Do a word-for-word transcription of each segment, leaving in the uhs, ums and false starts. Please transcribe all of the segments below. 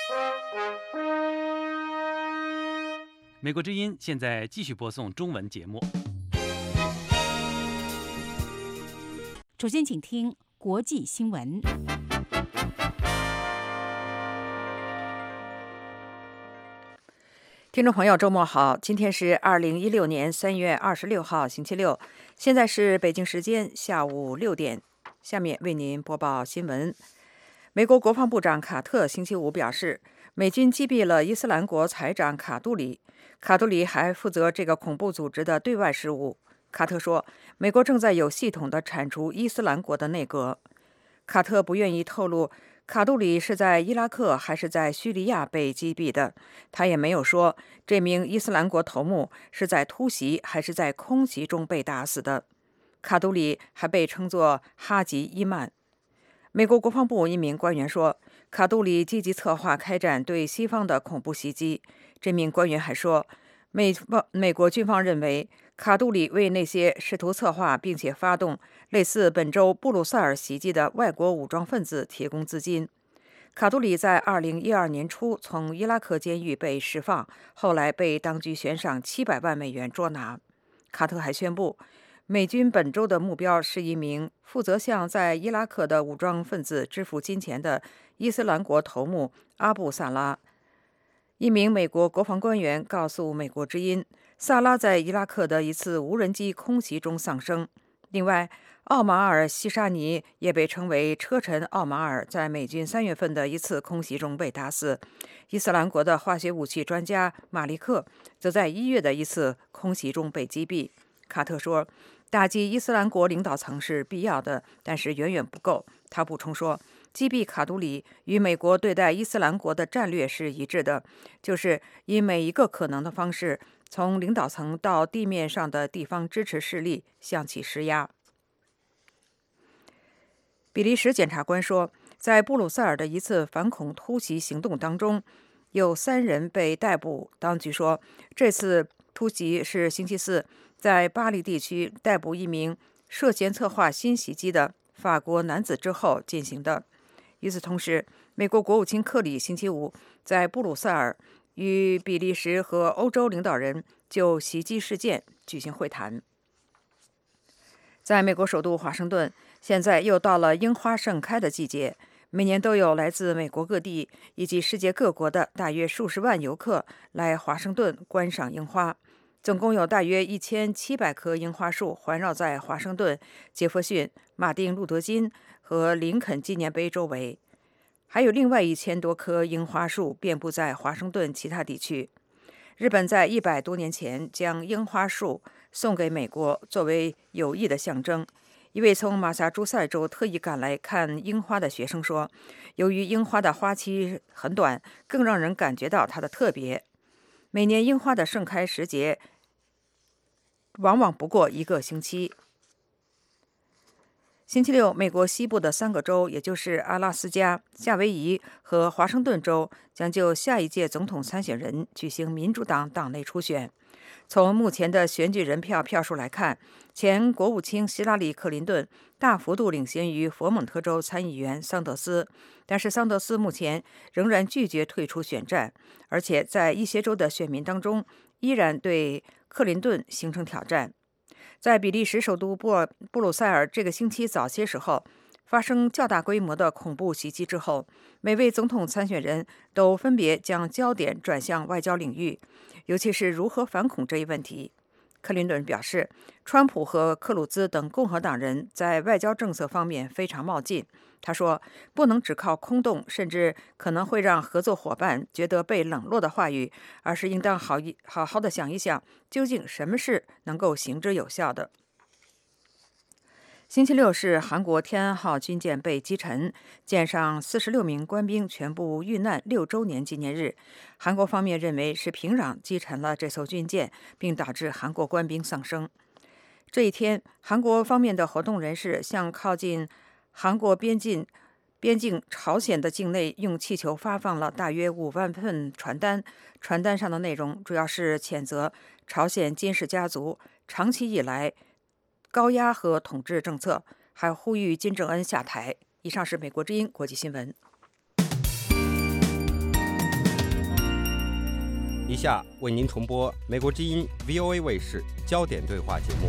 美国之音现在继续播送中文节目。 首先，请听国际新闻。 听众朋友，周末好！今天是二零一六年三月二十六号，星期六，现在是北京时间下午六点。下面为您播报新闻。美国国防部长卡特星期五表示，美军击毙了伊斯兰国财长卡杜里，卡杜里还负责这个恐怖组织的对外事务。卡特说，美国正在有系统地铲除伊斯兰国的内阁。卡特不愿意透露卡杜里是在伊拉克还是在叙利亚被击毙的，他也没有说这名伊斯兰国头目是在突袭还是在空袭中被打死的。卡杜里还被称作哈吉伊曼。美国国防部一名官员说，卡杜里积极策划开展对西方的恐怖袭击。这名官员还说，美美国军方认为卡杜里为那些试图策划并且发动类似本周布鲁塞尔袭击的外国武装分子提供资金。卡杜里在二零一二年初从伊拉克监狱被释放，后来被当局悬赏七百万美元捉拿。卡特还宣布，美军本周的目标是一名负责向在伊拉克的武装分子支付金钱的伊斯兰国头目阿布萨拉。一名美国国防官员告诉美国之音，萨拉在伊拉克的一次无人机空袭中丧生。另外，奥马尔·西沙尼也被称为车臣奥马尔，在美军三月份的一次空袭中被打死。伊斯兰国的化学武器专家马利克则在一月的一次空袭中被击毙。卡特说，打击伊斯兰国领导层是必要的，但是远远不够。他补充说，击毙卡杜里与美国对待伊斯兰国的战略是一致的，就是以每一个可能的方式，从领导层到地面上的地方支持势力向其施压。比利时检察官说，在布鲁塞尔的一次反恐突袭行动当中，有三人被逮捕。当局说，这次突袭是星期四在巴黎地区逮捕一名涉嫌策划新袭击的法国男子之后进行的。与此同时，美国国务卿克里星期五在布鲁塞尔与比利时和欧洲领导人就袭击事件举行会谈。在美国首都华盛顿，现在又到了樱花盛开的季节，每年都有来自美国各地以及世界各国的大约数十万游客来华盛顿观赏樱花。总共有大约一千七百棵樱花树环绕在华盛顿、杰弗逊、马丁·路德·金和林肯纪念碑周围，还有另外一千多棵樱花树遍布在华盛顿其他地区。日本在一百多年前将樱花树送给美国，作为友谊的象征。一位从马萨诸塞州特意赶来看樱花的学生说，由于樱花的花期很短，更让人感觉到它的特别。每年樱花的盛开时节往往不过一个星期。星期六，美国西部的三个州，也就是阿拉斯加、夏威夷和华盛顿州，将就下一届总统参选人举行民主党党内初选。从目前的选举人票票数来看，前国务卿希拉里·克林顿大幅度领先于佛蒙特州参议员桑德斯，但是桑德斯目前仍然拒绝退出选战，而且在一些州的选民当中依然对克林顿形成挑战。在比利时首都布尔布鲁塞尔这个星期早些时候发生较大规模的恐怖袭击之后，每位总统参选人都分别将焦点转向外交领域，尤其是如何反恐这一问题。克林顿表示，川普和克鲁兹等共和党人在外交政策方面非常冒进。他说，不能只靠空洞，甚至可能会让合作伙伴觉得被冷落的话语，而是应当好一好好的想一想，究竟什么是能够行之有效的。星期六是韩国天安号军舰被击沉，舰上四十六名官兵全部遇难六周年纪念日。韩国方面认为是平壤击沉了这艘军舰，并导致韩国官兵丧生。这一天，韩国方面的活动人士向靠近韩国边境边境朝鲜的境内用气球发放了大约五万份传单，传单上的内容主要是谴责朝鲜金氏家族长期以来高压和统治政策，还呼吁金正恩下台。以上是美国之音国际新闻。 以下为您重播美国之音 V O A 卫视焦点对话节目。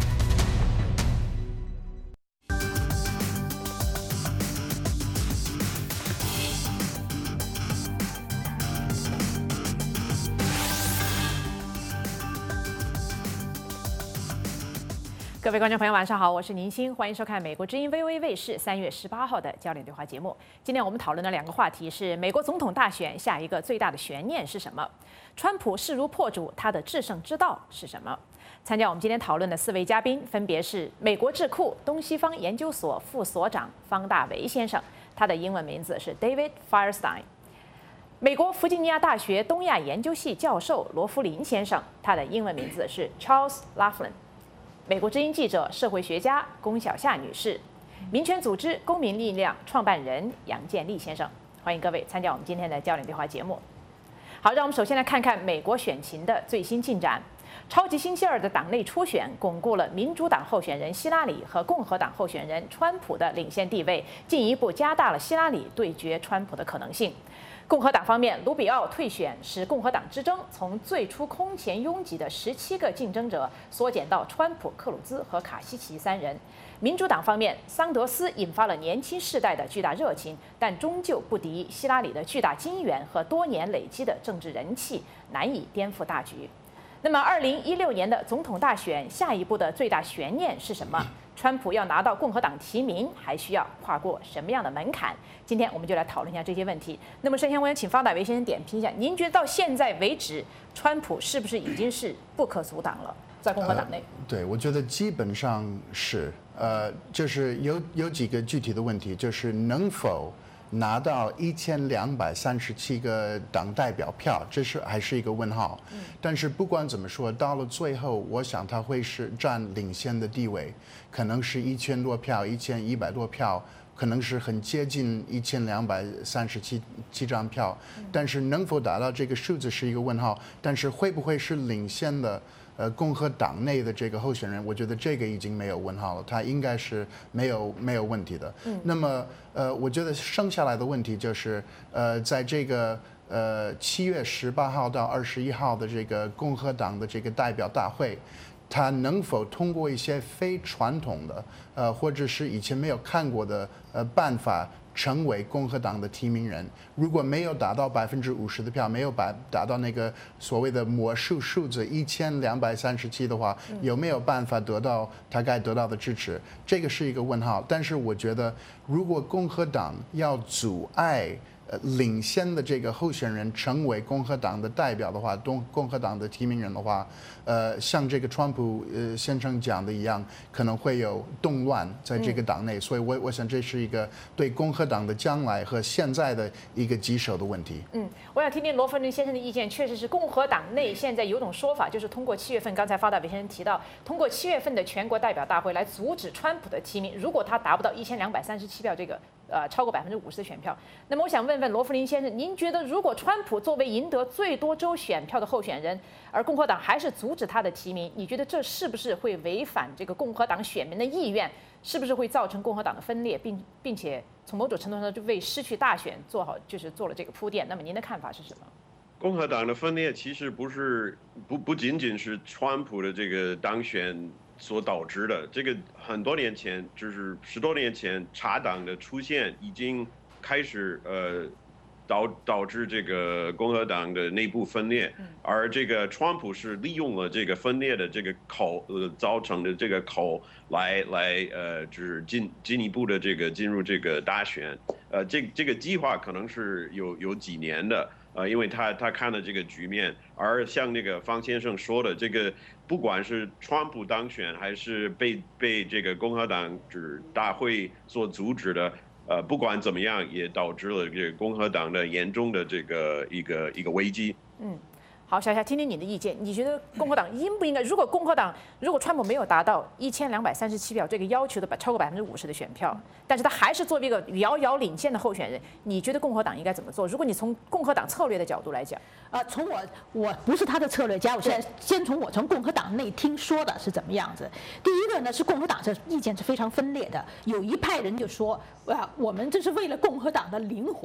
各位观众朋友，晚上好，我是宁欣，欢迎收看美国之音 V O A 卫视三月十八号的焦点对话节目。今天我们讨论的两个话题是美国总统大选下一个最大的悬念是什么？川普势如破竹，他的制胜之道是什么？参加我们今天讨论的四位嘉宾分别是美国智库东西方研究所副所长方大为先生，他的英文名字是 David Firestein； 美国弗吉尼亚大学东亚研究系教授罗弗林先生，他的英文名字是 Charles Laughlin；美国之音记者、社会学家龚小夏女士，民权组织公民力量创办人杨建立先生，欢迎各位参加我们今天的焦点对话节目。好，让我们首先来看看美国选情的最新进展。超级星期二的党内初选巩固了民主党候选人希拉里和共和党候选人川普的领先地位，进一步加大了希拉里对决川普的可能性。共和党方面，卢比奥退选使共和党之争从最初空前拥挤的十七个竞争者缩减到川普、克鲁兹和卡西奇三人。民主党方面，桑德斯引发了年轻世代的巨大热情，但终究不敌希拉里的巨大金援和多年累积的政治人气，难以颠覆大局。那么，二零一六年的总统大选下一步的最大悬念是什么？川普要拿到共和党提名，还需要跨过什么样的门槛？今天我们就来讨论一下这些问题。那么，首先我想请方大为先生点评一下，您觉得到现在为止，川普是不是已经是不可阻挡了？在共和党内？ 呃、对，我觉得基本上是，呃，就是有有几个具体的问题，就是能否拿到一千两百三十七个党代表票，这是还是一个问号。嗯、但是不管怎么说，到了最后，我想他会是占领先的地位，可能是一千多票，一千一百多票，可能是很接近一千两百三十七七张票。但是能否达到这个数字是一个问号。但是会不会是领先的？呃，共和党内的这个候选人，我觉得这个已经没有问号了，他应该是没有没有问题的。嗯，那么呃，我觉得剩下来的问题就是，呃，在这个呃七月十八号到二十一号的这个共和党的这个代表大会，他能否通过一些非传统的呃，或者是以前没有看过的呃办法，成为共和党的提名人？如果没有达到百分之五十的票，没有把达到那个所谓的魔术数字一千两百三十七的话，有没有办法得到他该得到的支持？这个是一个问号。但是我觉得，如果共和党要阻碍呃领先的这个候选人成为共和党的代表的话，共共和党的提名人的话，呃，像这个川普呃先生讲的一样，可能会有动乱在这个党内，嗯、所以我我想这是一个对共和党的将来和现在的一个棘手的问题。 嗯，我想听听罗弗林先生的意见。确实是共和党内现在有种说法，就是通过七月份，刚才方大为先生提到，通过七月份的全国代表大会来阻止川普的提名。如果他达不到一千两百三十七票，这个呃超过百分之五十的选票，那么我想问问罗弗林先生，您觉得如果川普作为赢得最多州选票的候选人，而共和党还是阻止他的提名，你觉得这是不是会违反这个共和党选民的意愿？是不是会造成共和党的分裂，并并且从某种程度上就为失去大选做好就是做了这个铺垫？那么您的看法是什么？ 共和党的分裂其实不是不不仅仅是川普的这个当选所导致的，这个很多年前，就是十多年前，茶党的出现已经开始呃。导导致这个共和党的内部分裂，而这个川普是利用了这个分裂的这个口呃造成的这个口来来呃就是进进一步的这个进入这个大选，呃这这个计划可能是有有几年的，呃因为他他看了这个局面，而像那个方先生说的，这个不管是川普当选还是被被这个共和党就是大会所阻止的。呃，不管怎么样，也导致了这个共和党的严重的这个一个一个危机。嗯， 好，小夏，听听你的意见，你觉得共和党应不应该？如果共和党如果川普没有达到一千两百三十七票这个要求的超过百分之五十的选票，但是他还是作为一个遥遥领先的候选人，你觉得共和党应该怎么做？如果你从共和党策略的角度来讲， 呃，从我我不是他的策略家，我现在先从我从共和党内听说的是怎么样子。第一个呢是共和党这意见是非常分裂的，有一派人就说，啊，我们这是为了共和党的灵魂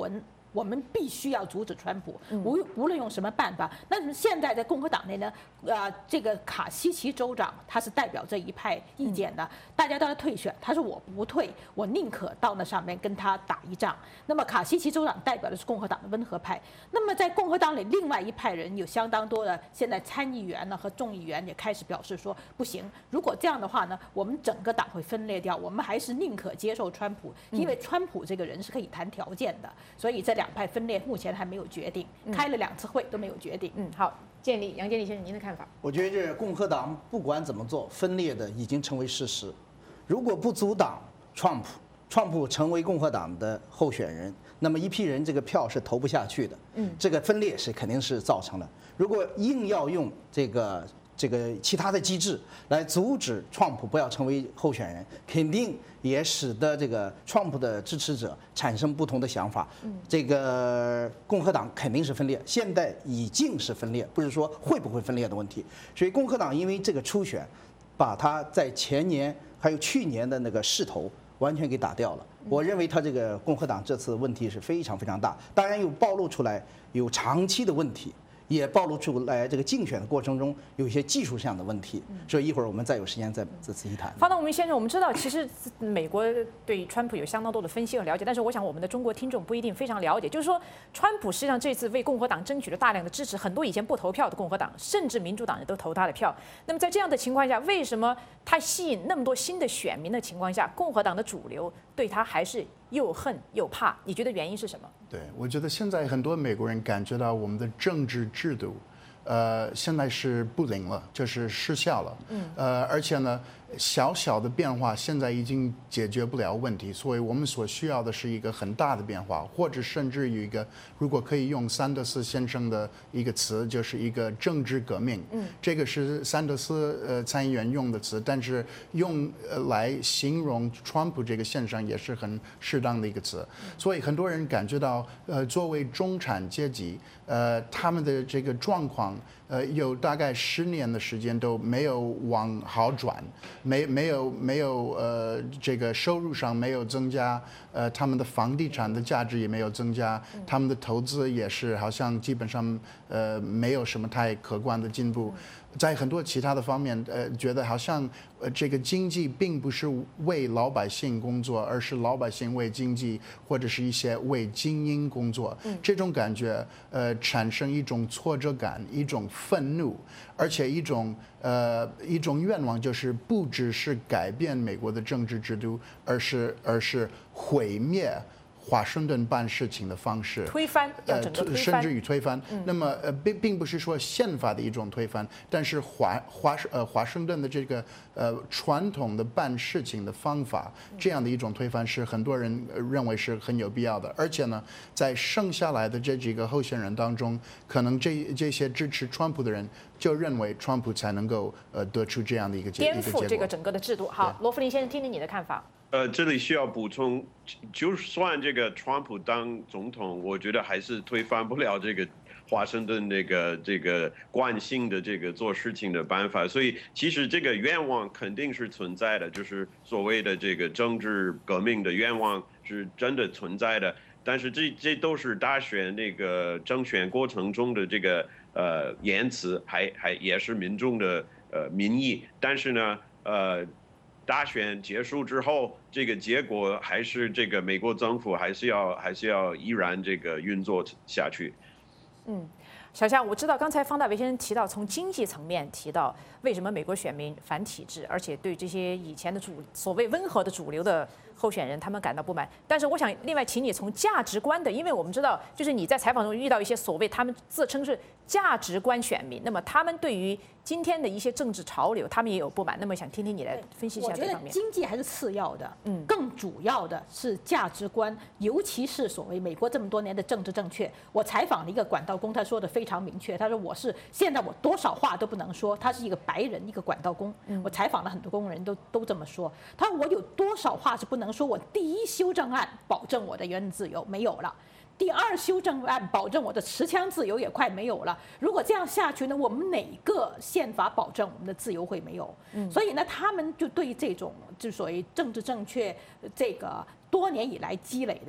我们必须要阻止川普，无无论用什么办法。那么现在在共和党内呢，呃，这个卡西奇州长他是代表这一派意见的，大家都要退选，他说我不退，我宁可到那上面跟他打一仗。那么卡西奇州长代表的是共和党的温和派，那么在共和党里另外一派人有相当多的现在参议员呢和众议员也开始表示说不行，如果这样的话呢，我们整个党会分裂掉，我们还是宁可接受川普，因为川普这个人是可以谈条件的，所以这两派分裂目前还没有决定，开了两次会都没有决定。 嗯，好，建立杨建立先生您的看法？ 我觉得这共和党不管怎么做，分裂的已经成为事实。如果不阻挡川普，川普成为共和党的候选人，那么一批人这个票是投不下去的。嗯，这个分裂是肯定是造成了。如果硬要用这个。这个其他的机制来阻止川普不要成为候选人，肯定也使得这个川普的支持者产生不同的想法。这个共和党肯定是分裂，现在已经是分裂，不是说会不会分裂的问题。所以共和党因为这个初选，把他在前年还有去年的那个势头完全给打掉了。我认为他这个共和党这次问题是非常非常大，当然又暴露出来有长期的问题。也暴露出来，这个竞选的过程中有一些技术上的问题，所以一会儿我们再有时间再再仔细谈。 方道文先生，我们知道其实美国对川普有相当多的分析和了解，但是我想我们的中国听众不一定非常了解。就是说，川普实际上这次为共和党争取了大量的支持，很多以前不投票的共和党，甚至民主党人都投他的票。那么在这样的情况下，为什么他吸引那么多新的选民的情况下，共和党的主流对他还是又恨又怕？你觉得原因是什么？ 对，我觉得现在很多美国人感觉到我们的政治制度，呃，现在是不灵了，就是失效了。嗯。呃，而且呢，小小的变化现在已经解决不了问题，所以我们所需要的是一个很大的变化，或者甚至于一个，如果可以用桑德斯先生的一个词，就是一个政治革命。嗯。这个是桑德斯呃参议员用的词，但是用呃来形容川普这个现象也是很适当的一个词。所以很多人感觉到，呃，作为中产阶级，呃，他们的这个状况，呃，有大概十年的时间都没有往好转。没没有没有呃这个收入上没有增加，呃他们的房地产的价值也没有增加，他们的投资也是好像基本上呃没有什么太可观的进步，在很多其他的方面，呃觉得好像呃这个经济并不是为老百姓工作，而是老百姓为经济或者是一些为精英工作，这种感觉呃产生一种挫折感，一种愤怒，而且一种呃一种愿望就是不只是改变美国的政治制度，而是而是毁灭华盛顿办事情的方式， 推翻，要整个推翻， 甚至于推翻。嗯、那么呃，并并不是说宪法的一种推翻，但是华华呃华盛顿的这个呃传统的办事情的方法，这样的一种推翻是很多人认为是很有必要的。而且呢，在剩下来的这几个候选人当中，可能这这些支持川普的人就认为川普才能够呃得出这样的一个结颠覆这个整个的制度。好，罗弗林先生，听听你的看法。 呃，这里需要补充，就算这个川普当总统，我觉得还是推翻不了这个华盛顿这个这个惯性的这个做事情的办法。所以其实这个愿望肯定是存在的，就是所谓的这个政治革命的愿望是真的存在的。但是这这都是大选那个争选过程中的这个呃言辞，还还也是民众的呃民意。但是呢，呃。大选结束之后，这个结果还是这个美国政府还是要还是要依然这个运作下去。 嗯，小夏，我知道刚才方大为先生提到，从经济层面提到为什么美国选民反体制，而且对这些以前的主所谓温和的主流的候选人他们感到不满。但是我想另外请你从价值观的，因为我们知道就是你在采访中遇到一些所谓他们自称是价值观选民，那么他们对于今天的一些政治潮流，他们也有不满。那么想听听你来分析一下这方面。 我觉得经济还是次要的，嗯，更主要的是价值观，尤其是所谓美国这么多年的政治正确。我采访了一个管道工，他说的非常明确，他说我是现在我多少话都不能说，他是一个白人，一个管道工。我采访了很多工人都都这么说，他说我有多少话是不能说？我第一修正案保证我的言论自由没有了。第二修正案保证我的持枪自由也快没有了。如果这样下去呢，我们哪个宪法保证我们的自由会没有？嗯，所以呢，他们就对这种就所谓政治正确这个多年以来积累的呀，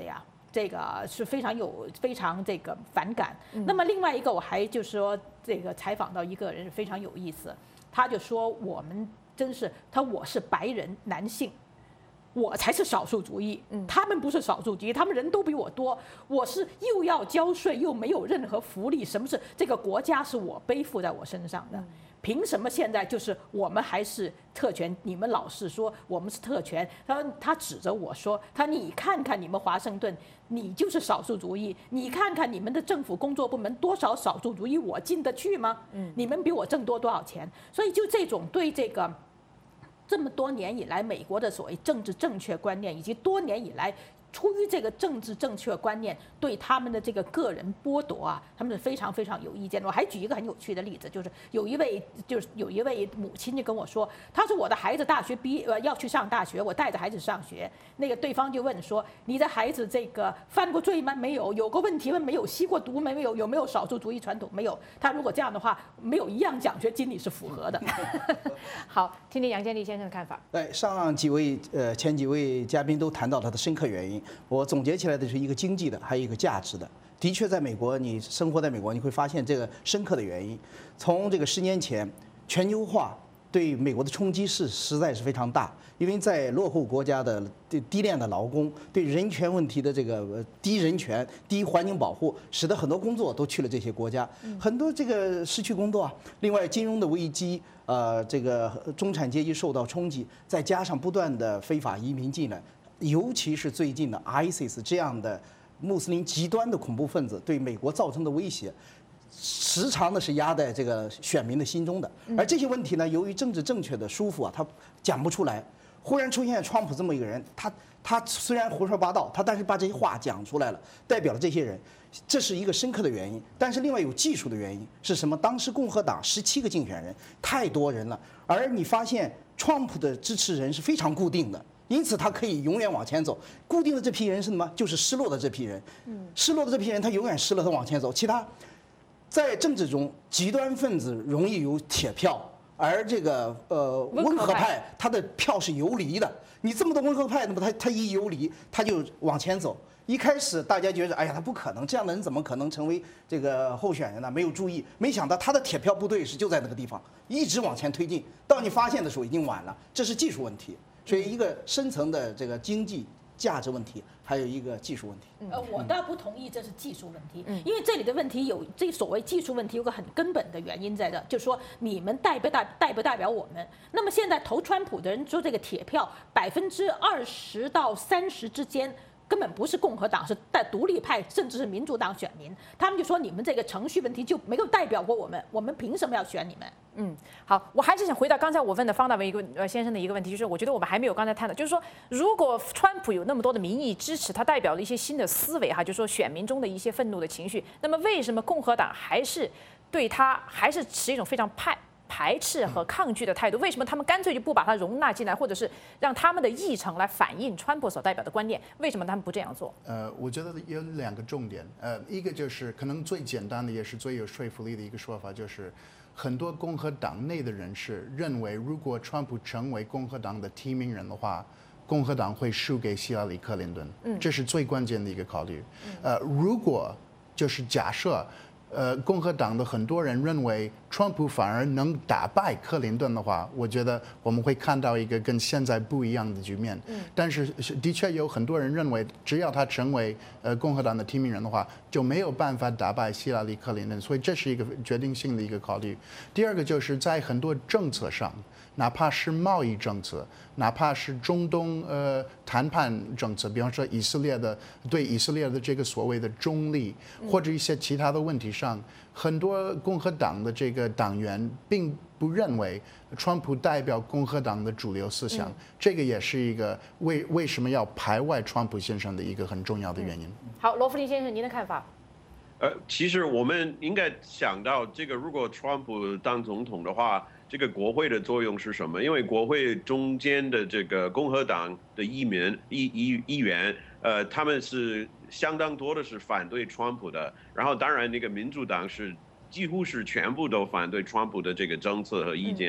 这个是非常有非常这个反感。那么另外一个，我还就是说这个采访到一个人非常有意思，他就说我们真是他我是白人男性。我才是少数族裔，他们不是少数族裔，他们人都比我多。我是又要交税，又没有任何福利，什么是这个国家是我背负在我身上的？凭什么现在就是我们还是特权？你们老是说我们是特权，他他指着我说，他你看看你们华盛顿，你就是少数族裔，你看看你们的政府工作部门多少少数族裔，我进得去吗？你们比我挣多多少钱？所以就这种对这个。这么多年以来，美国的所谓政治正确观念，以及多年以来出于这个政治正确观念对他们的这个个人剥夺啊，他们是非常非常有意见的。我还举一个很有趣的例子，就是有一位就是有一位母亲就跟我说，她说我的孩子大学毕呃要去上大学，我带着孩子上学，那个对方就问说，你的孩子这个犯过罪吗？没有。有过问题吗？没有。吸过毒没有？有没有少数族裔传统？没有。他如果这样的话，没有一样奖学金你是符合的。 好，听听杨建立先生的看法。 对，上几位呃前几位嘉宾都谈到它的深刻原因。我总结起来的是一个经济的，还有一个价值的。的确，在美国，你生活在美国，你会发现这个深刻的原因。从这个十年前，全球化对美国的冲击是实在是非常大，因为在落后国家的对低廉的劳工、对人权问题的这个低人权、低环境保护，使得很多工作都去了这些国家，很多这个失去工作啊。另外，金融的危机。呃，这个中产阶级受到冲击，再加上不断的非法移民进来，尤其是最近的 I S I S 这样的穆斯林极端的恐怖分子对美国造成的威胁，时常的是压在这个选民的心中的。而这些问题呢，由于政治正确的束缚啊，他讲不出来。忽然出现川普这么一个人，他他虽然胡说八道，他但是把这些话讲出来了，代表了这些人。这是一个深刻的原因，但是另外有技术的原因是什么？当时共和党十七个竞选人，太多人了，而你发现川普的支持人是非常固定的，因此他可以永远往前走。固定的这批人是什么？就是失落的这批人，失落的这批人他永远失了，他往前走。其他在政治中，极端分子容易有铁票，而这个呃温和派他的票是游离的。你这么多温和派，那么他他一游离，他就往前走。一开始大家觉得，哎呀，他不可能，这样的人怎么可能成为这个候选人呢？没有注意，没想到他的铁票部队是就在那个地方，一直往前推进，到你发现的时候已经晚了。这是技术问题，所以一个深层的这个经济价值问题，还有一个技术问题。 呃，我倒不同意这是技术问题，因为这里的问题有这所谓技术问题有个很根本的原因在这，就是说你们代不代代不代表我们？那么现在投川普的人说这个铁票百分之二十到三十之间。根本不是共和党，是带独立派，甚至是民主党选民，他们就说你们这个程序问题就没有代表过我们，我们凭什么要选你们？ 嗯，好，我还是想回到刚才我问的方大为一个呃先生的一个问题，就是我觉得我们还没有刚才谈的，就是说，如果川普有那么多的民意支持，他代表了一些新的思维哈，就是说选民中的一些愤怒的情绪，那么为什么共和党还是对他还是持一种非常派？排斥和抗拒的态度，为什么他们干脆就不把它容纳进来，或者是让他们的议程来反映川普所代表的观念？为什么他们不这样做？ 呃，我觉得有两个重点，呃，一个就是可能最简单的，也是最有说服力的一个说法，就是很多共和党内的人士认为，如果川普成为共和党的提名人的话，共和党会输给希拉里·克林顿，嗯，这是最关键的一个考虑。呃，如果就是假设。呃，共和党的很多人认为，川普反而能打败克林顿的话，我觉得我们会看到一个跟现在不一样的局面。嗯，但是的确有很多人认为，只要他成为呃共和党的提名人的话，就没有办法打败希拉里·克林顿，所以这是一个决定性的一个考虑。第二个就是在很多政策上，哪怕是贸易政策，哪怕是中东呃谈判政策，比方说以色列的对以色列的这个所谓的中立，或者一些其他的问题上，很多共和党的这个党员并不认为川普代表共和党的主流思想，嗯、这个也是一个为为什么要排外川普先生的一个很重要的原因。 嗯、好，罗弗林先生，您的看法？ 呃，其实我们应该想到，这个如果川普当总统的话，这个国会的作用是什么？因为国会中间的这个共和党的议员、议议议员，呃，他们是相当多的是反对川普的。然后，当然那个民主党是几乎是全部都反对川普的这个政策和意见。嗯、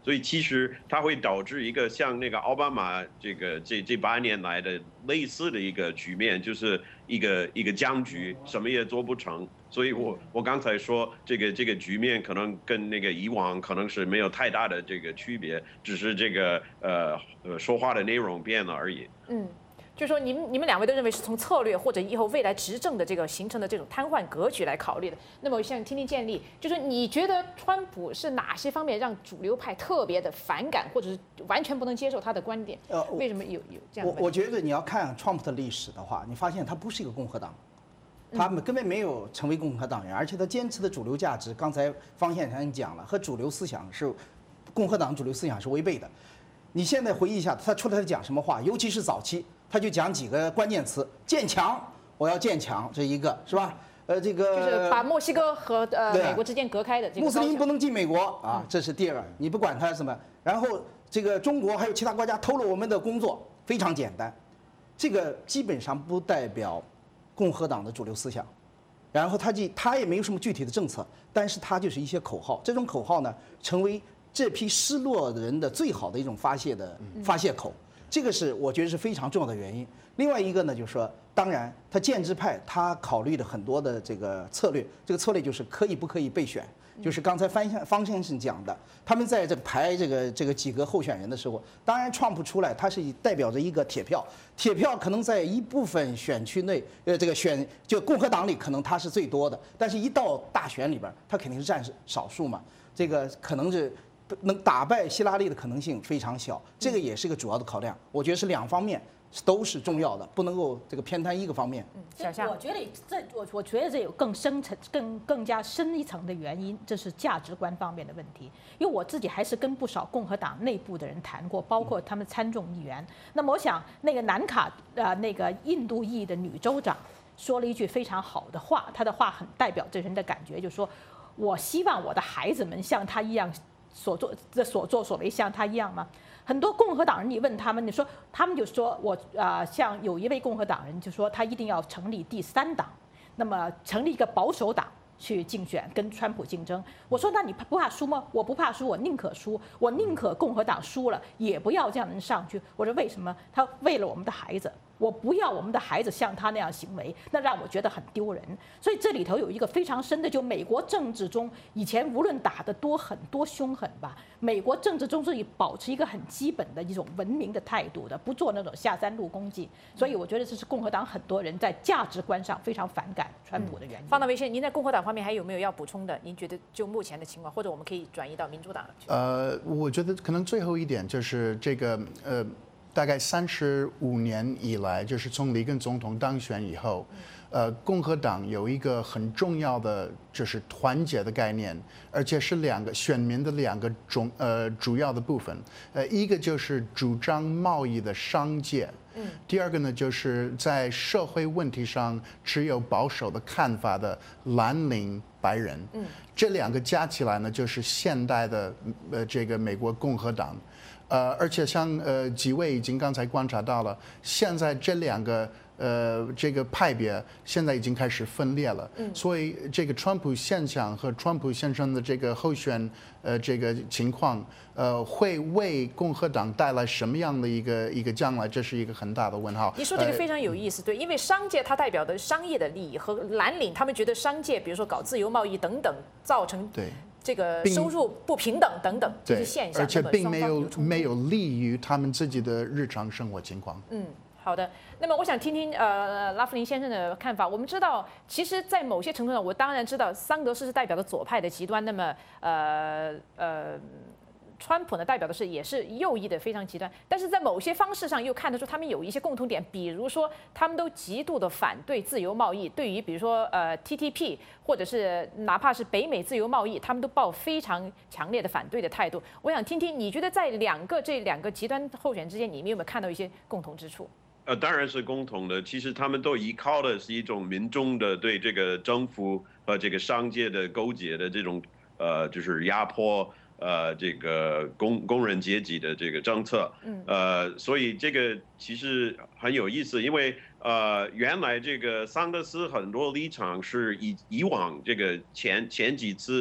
所以其实它会导致一个像那个奥巴马这个这这八年来的类似的一个局面，就是一个一个僵局，什么也做不成。所以我我刚才说这个这个局面可能跟那个以往可能是没有太大的这个区别，只是这个呃呃说话的内容变了而已。 嗯。就是说，你们你们两位都认为是从策略或者以后未来执政的这个形成的这种瘫痪格局来考虑的。那么，我想听听建立，就是你觉得川普是哪些方面让主流派特别的反感，或者是完全不能接受他的观点？呃，为什么有有这样的？ 我我觉得你要看川普的历史的话，你发现他不是一个共和党，他们根本没有成为共和党员，而且他坚持的主流价值，刚才方先生讲了，和主流思想是共和党主流思想是违背的。你现在回忆一下，他出来讲什么话，尤其是早期。他就讲几个关键词：建强，我要建强，这一个是吧？呃，这个就是把墨西哥和呃美国之间隔开的这个。 穆斯林不能进美国啊，这是第二。你不管他什么，然后这个中国还有其他国家偷了我们的工作，非常简单，这个基本上不代表共和党的主流思想。然后他就他也没有什么具体的政策，但是他就是一些口号，这种口号呢，成为这批失落的人的最好的一种发泄的发泄口。这个是我觉得是非常重要的原因。另外一个呢，就是说，当然，他建制派他考虑了很多的这个策略，这个策略就是可以不可以备选，就是刚才方先方先生讲的，他们在这个排这个这个几个候选人的时候，当然川普出来，他是代表着一个铁票，铁票可能在一部分选区内，呃，这个选就共和党里可能他是最多的，但是一到大选里边，他肯定是占少数嘛，这个可能是。能打败希拉里的可能性非常小，这个也是个主要的考量。我觉得是两方面都是重要的，不能够这个偏袒一个方面。 嗯，小夏，我觉得这我我觉得这有更深层、更更加深一层的原因，这是价值观方面的问题。因为我自己还是跟不少共和党内部的人谈过，包括他们参众议员。那么我想，那个南卡呃那个印度裔的女州长说了一句非常好的话，她的话很代表这人的感觉，就是说我希望我的孩子们像她一样。所做的所作所为像他一样吗？很多共和党人，你问他们，你说他们就说我啊、呃，像有一位共和党人就说他一定要成立第三党，那么成立一个保守党去竞选，跟川普竞争。我说那你不怕输吗？我不怕输，我宁可输，我宁可共和党输了，也不要这样的人上去。我说为什么？他为了我们的孩子。我不要我们的孩子像他那样行为，那让我觉得很丢人。所以这里头有一个非常深的，就美国政治中以前无论打得多狠多凶狠吧，美国政治中是以保持一个很基本的一种文明的态度的，不做那种下三路攻击。所以我觉得这是共和党很多人在价值观上非常反感川普的原因。 方大维先生，您在共和党方面还有没有要补充的？您觉得就目前的情况，或者我们可以转移到民主党去？ 呃，我觉得可能最后一点就是这个呃。大概三十五年以来，就是从里根总统当选以后，呃，共和党有一个很重要的就是团结的概念，而且是两个选民的两个重呃主要的部分，呃，一个就是主张贸易的商界，嗯，第二个呢就是在社会问题上持有保守的看法的蓝领白人，嗯，这两个加起来呢就是现代的呃这个美国共和党。呃，而且像呃几位已经刚才观察到了，现在这两个呃这个派别现在已经开始分裂了，嗯，所以这个川普现象和川普先生的这个候选呃这个情况，呃会为共和党带来什么样的一个一个将来，这是一个很大的问号。 你说这个非常有意思，对，因为商界它代表的商业的利益和蓝领，他们觉得商界比如说搞自由贸易等等，造成对。这个收入不平等等等这些现象， 而且并没有没有利于他们自己的日常生活情况。 嗯，好的。那么我想听听呃拉夫林先生的看法。我们知道，其实，在某些程度上，我当然知道桑德斯是代表的左派的极端，那么呃呃。川普呢，代表的是也是右翼的非常极端，但是在某些方式上又看得出他们有一些共同点，比如说他们都极度的反对自由贸易，对于比如说呃 T T P 或者是哪怕是北美自由贸易，他们都抱非常强烈的反对的态度。我想听听你觉得在两个这两个极端候选之间，你们有没有看到一些共同之处？ 呃，当然是共同的。其实他们都依靠的是一种民众的对这个政府和这个商界的勾结的这种呃，就是压迫。呃，这个工工人阶级的这个政策，嗯，呃，所以这个其实很有意思，因为呃，原来这个桑德斯很多立场是以以往这个前前几次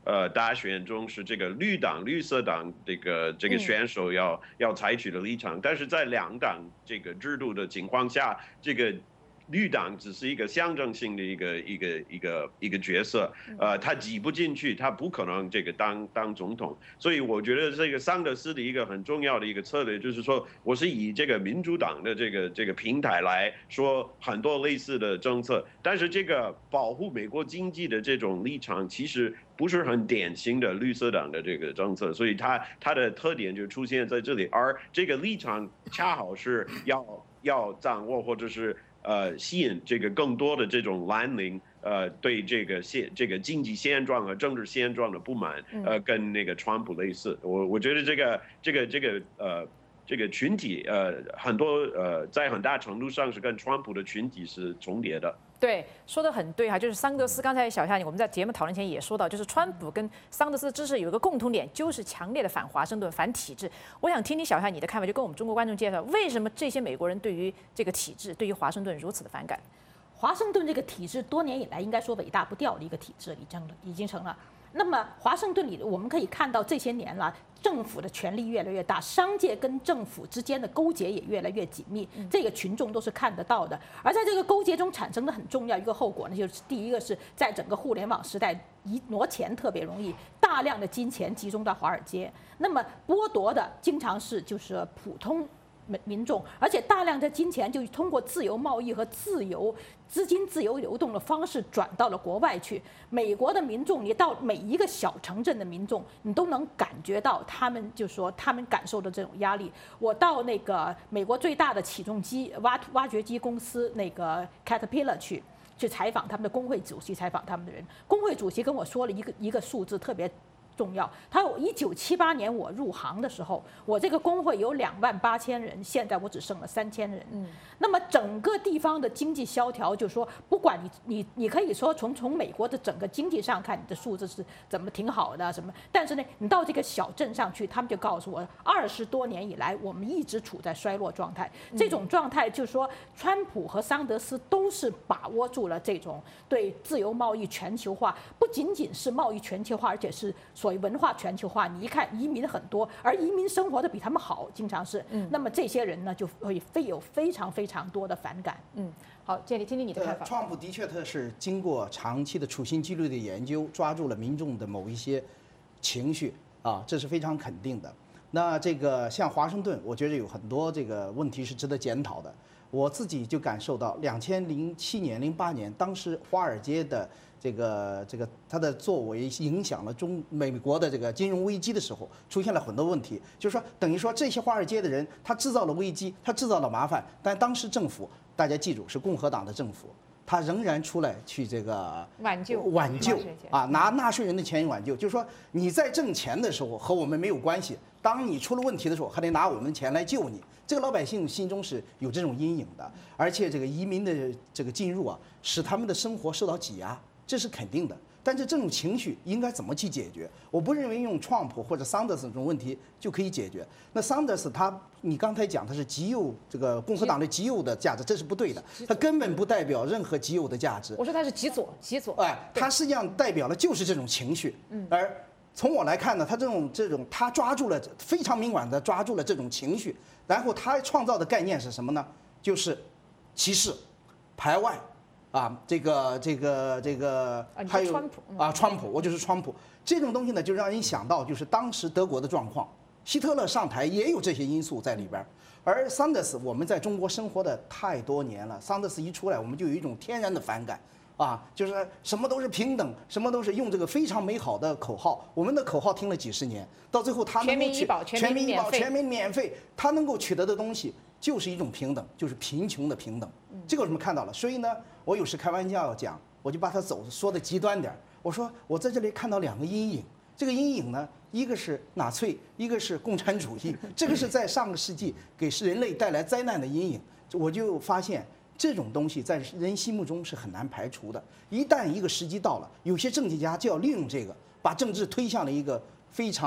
呃大选中是这个绿党、绿色党这个这个选手要、嗯、要采取的立场，但是在两党这个制度的情况下，这个绿党只是一个象征性的一个一个一个一个角色，呃，他挤不进去，他不可能这个当当总统，所以我觉得这个桑德斯的一个很重要的一个策略就是说，我是以这个民主党的这个这个平台来说很多类似的政策，但是这个保护美国经济的这种立场其实不是很典型的绿色党的这个政策，所以它它的特点就出现在这里，而这个立场恰好是要要掌握或者是。呃，吸引这个更多的这种蓝领，呃，对这个现这个经济现状和政治现状的不满，呃，跟那个川普类似。我我觉得这个这个这个呃这个群体，呃，很多呃在很大程度上是跟川普的群体是重叠的。 对，说得很对哈，就是桑德斯。刚才小夏我们在节目讨论前也说到，就是川普跟桑德斯支持有一个共同点，就是强烈的反华盛顿、反体制。我想听听小夏你的看法，就跟我们中国观众介绍，为什么这些美国人对于这个体制、对于华盛顿如此的反感？ 华盛顿这个体制多年以来应该说伟大不掉的一个体制，已经已经成了。那么华盛顿里，我们可以看到这些年了，政府的权力越来越大，商界跟政府之间的勾结也越来越紧密，这个群众都是看得到的。而在这个勾结中产生的很重要一个后果呢，就是第一个是在整个互联网时代，一挪钱特别容易，大量的金钱集中到华尔街，那么剥夺的经常是就是普通民众，而且大量的金钱就通过自由贸易和自由资金自由流动的方式转到了国外去。美国的民众，你到每一个小城镇的民众，你都能感觉到他们就说他们感受的这种压力。我到那个美国最大的起重机挖挖掘机公司那个 Caterpillar 去。去采访他们的工会主席，采访他们的人，工会主席跟我说了一个一个数字特别重要。他说，一九七八年我入行的时候，我这个工会有两万八千人，现在我只剩了三千人。嗯，那么整个地方的经济萧条，就说不管你你你可以说从从美国的整个经济上看，你的数字是怎么挺好的什么，但是呢，你到这个小镇上去，他们就告诉我，二十多年以来，我们一直处在衰落状态。这种状态就是说，川普和桑德斯都是把握住了这种对自由贸易全球化，不仅仅是贸易全球化，而且是所谓文化全球化。你一看移民很多，而移民生活的比他们好，经常是。嗯，那么这些人呢，就会非有非常非常多的反感。 嗯，好，建立听听你的看法。 川普的确他是经过长期的处心积虑的研究，抓住了民众的某一些情绪啊，这是非常肯定的。那这个像华盛顿，我觉得有很多这个问题是值得检讨的。我自己就感受到，两千零七年、零八年，当时华尔街的这个这个他的作为影响了中美国的这个金融危机的时候，出现了很多问题。就是说，等于说这些华尔街的人，他制造了危机，他制造了麻烦，但当时政府，大家记住是共和党的政府，他仍然出来去这个挽救挽救啊，拿纳税人的钱挽救。就是说你在挣钱的时候和我们没有关系，当你出了问题的时候，还得拿我们的钱来救你。这个老百姓心中是有这种阴影的，而且这个移民的这个进入啊，使他们的生活受到挤压，这是肯定的。但是这种情绪应该怎么去解决？我不认为用川普或者桑德斯这种问题就可以解决。那桑德斯他，你刚才讲他是极右，这个共和党的极右的价值，这是不对的，他根本不代表任何极右的价值。 我说他是极左，极左。 哎，他实际上代表的就是这种情绪。嗯，而从我来看呢，他这种这种他抓住了非常敏感的抓住了这种情绪，然后他创造的概念是什么呢？就是歧视、排外。啊，这个这个这个还有川普啊，川普，我就是川普。这种东西呢，就让人想到就是当时德国的状况，希特勒上台也有这些因素在里边。而桑德斯，我们在中国生活的太多年了，桑德斯一出来，我们就有一种天然的反感啊，就是什么都是平等，什么都是用这个非常美好的口号。我们的口号听了几十年，到最后他能够取全民医保、 全民免费，他能够取得的东西就是一种平等，就是贫穷的平等。这个我们看到了，所以呢。我有时开玩笑讲，我就把它走说的极端点。我说我在这里看到两个阴影，这个阴影呢，一个是纳粹，一个是共产主义。这个是在上个世纪给人类带来灾难的阴影。我就发现这种东西在人心目中是很难排除的。一旦一个时机到了，有些政治家就要利用这个，把政治推向了一个非常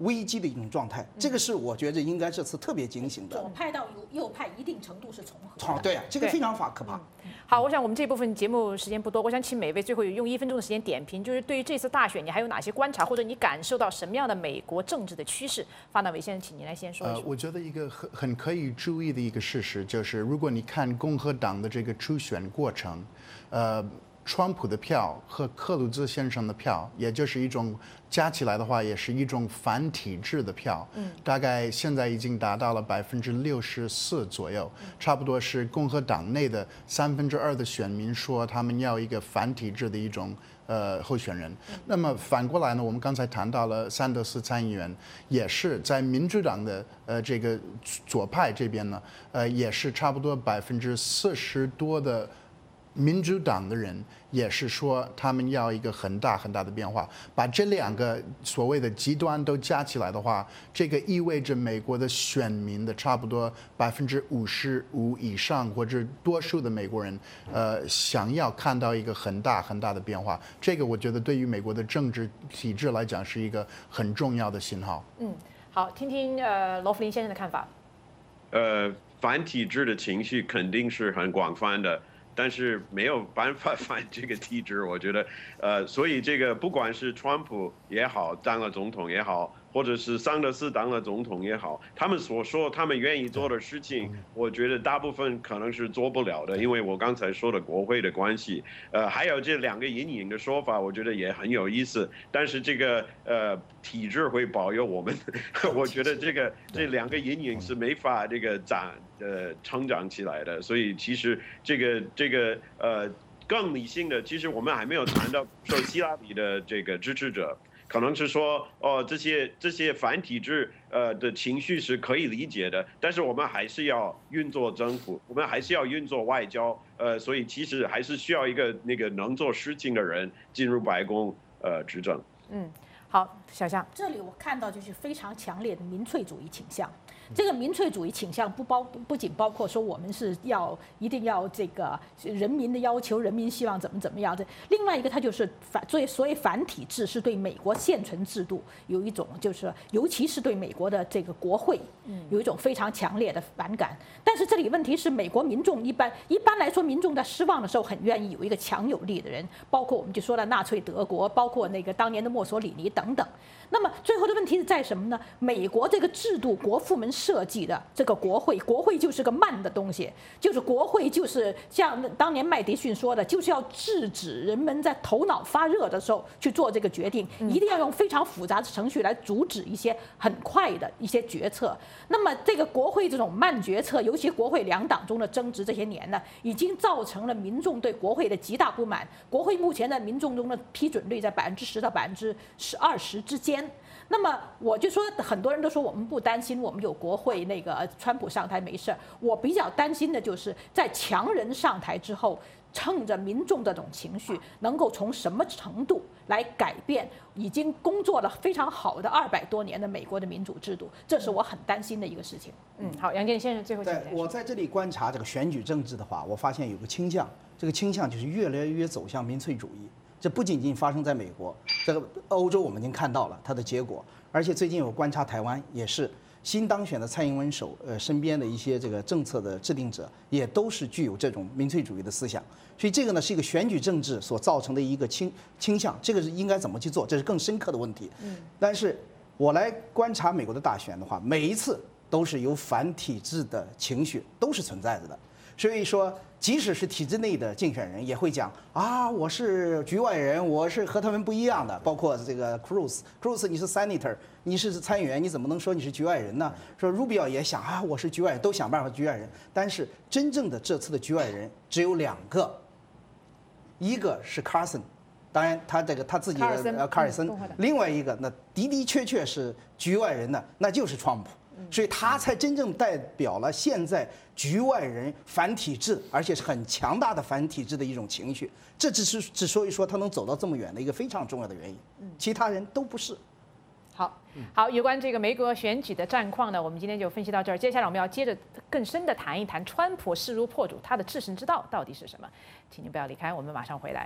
危机的一种状态。这个是我觉得应该这次特别警醒的。 左派到右派一定程度是重合的。 对啊，这个非常法可怕。 好，我想我们这部分节目时间不多，我想请每位最后用一分钟的时间点评，就是对于这次大选，你还有哪些观察，或者你感受到什么样的美国政治的趋势？发那伟先生，请您来先说一说。 呃，我觉得一个很很可以注意的一个事实就是，如果你看共和党的这个初选过程，呃。川普的票和克鲁兹先生的票，也就是一种加起来的话，也是一种反体制的票。嗯，大概现在已经达到了百分之六十四左右，差不多是共和党内的三分之二的选民说他们要一个反体制的一种呃候选人。那么反过来呢，我们刚才谈到了桑德斯参议员，也是在民主党的呃这个左派这边呢，呃也是差不多百分之四十多的。民主党的人也是说，他们要一个很大很大的变化。把这两个所谓的极端都加起来的话，这个意味着美国的选民的差不多百分之五十五以上，或者多数的美国人，呃，想要看到一个很大很大的变化。这个我觉得对于美国的政治体制来讲是一个很重要的信号。 嗯，好，听听呃罗弗林先生的看法。 呃，反体制的情绪肯定是很广泛的。但是没有办法反这个体制，我觉得，呃，所以这个不管是川普也好，当了总统也好，或者是桑德斯当了总统也好，他们所说他们愿意做的事情，我觉得大部分可能是做不了的，因为我刚才说的国会的关系，呃，还有这两个阴影的说法，我觉得也很有意思。但是这个呃体制会保佑我们，我觉得这个这两个阴影是没法这个长呃成长起来的，所以其实这个这个呃更理性的，其实我们还没有谈到说希拉里的这个支持者。可能是说，哦，这些这些反体制呃的情绪是可以理解的，但是我们还是要运作政府，我们还是要运作外交，呃，所以其实还是需要一个那个能做事情的人进入白宫呃执政。 嗯，好，小夏， 这里我看到就是非常强烈的民粹主义倾向。这个民粹主义倾向不包不仅包括说我们是要一定要这个人民的要求，人民希望怎么怎么样的。另外一个，它就是反所以所谓反体制是对美国现存制度有一种就是，尤其是对美国的这个国会有一种非常强烈的反感。但是这里问题是，美国民众一般一般来说，民众在失望的时候很愿意有一个强有力的人，包括我们就说了纳粹德国，包括那个当年的墨索里尼等等。那么最后的问题是在什么呢？美国这个制度，国父们设计的这个国会，国会就是个慢的东西，就是国会就是像当年麦迪逊说的，就是要制止人们在头脑发热的时候去做这个决定，一定要用非常复杂的程序来阻止一些很快的一些决策。那么这个国会这种慢决策，尤其国会两党中的争执这些年呢，已经造成了民众对国会的极大不满。国会目前在民众中的批准率在百分之十到百分之十二十之间。那么我就说，很多人都说我们不担心，我们有国会那个川普上台没事儿。我比较担心的就是在强人上台之后，趁着民众这种情绪，能够从什么程度来改变已经工作了非常好的二百多年的美国的民主制度，这是我很担心的一个事情。 嗯，好，杨建先生最后请对，我在这里观察这个选举政治的话，我发现有个倾向，这个倾向就是越来越走向民粹主义。这不仅仅发生在美国，这个欧洲我们已经看到了它的结果，而且最近我观察台湾也是新当选的蔡英文手呃身边的一些这个政策的制定者也都是具有这种民粹主义的思想，所以这个呢是一个选举政治所造成的一个倾倾向，这个是应该怎么去做，这是更深刻的问题。嗯，但是我来观察美国的大选的话，每一次都是有反体制的情绪都是存在着的，所以说。即使是体制内的竞选人也会讲啊，我是局外人，我是和他们不一样的。包括这个 Cruz，Cruz 你是 Senator， 你是参议员，你怎么能说你是局外人呢？说 Rubio 也想啊，我是局外人，都想办法局外人。但是真正的这次的局外人只有两个，一个是 Carson， 当然他这个他自己的呃卡尔森，另外一个那的的确确是局外人呢，那就是川普。所以他才真正代表了现在局外人反体制，而且是很强大的反体制的一种情绪。这只是之所以说他能走到这么远的一个非常重要的原因，其他人都不是。 好，好，有关这个美国选举的战况呢，我们今天就分析到这儿。接下来我们要接着更深的谈一谈川普势如破竹，他的制胜之道到底是什么？请您不要离开，我们马上回来。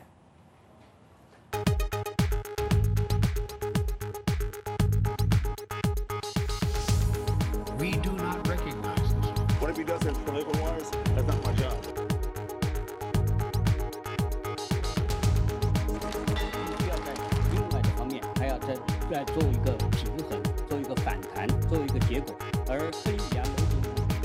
do not recognize them. Whatever he does in political wise, that's not my job. 需要在另外的方面还要再再做一个平衡，做一个反弹，做一个结果，而非以啊某种。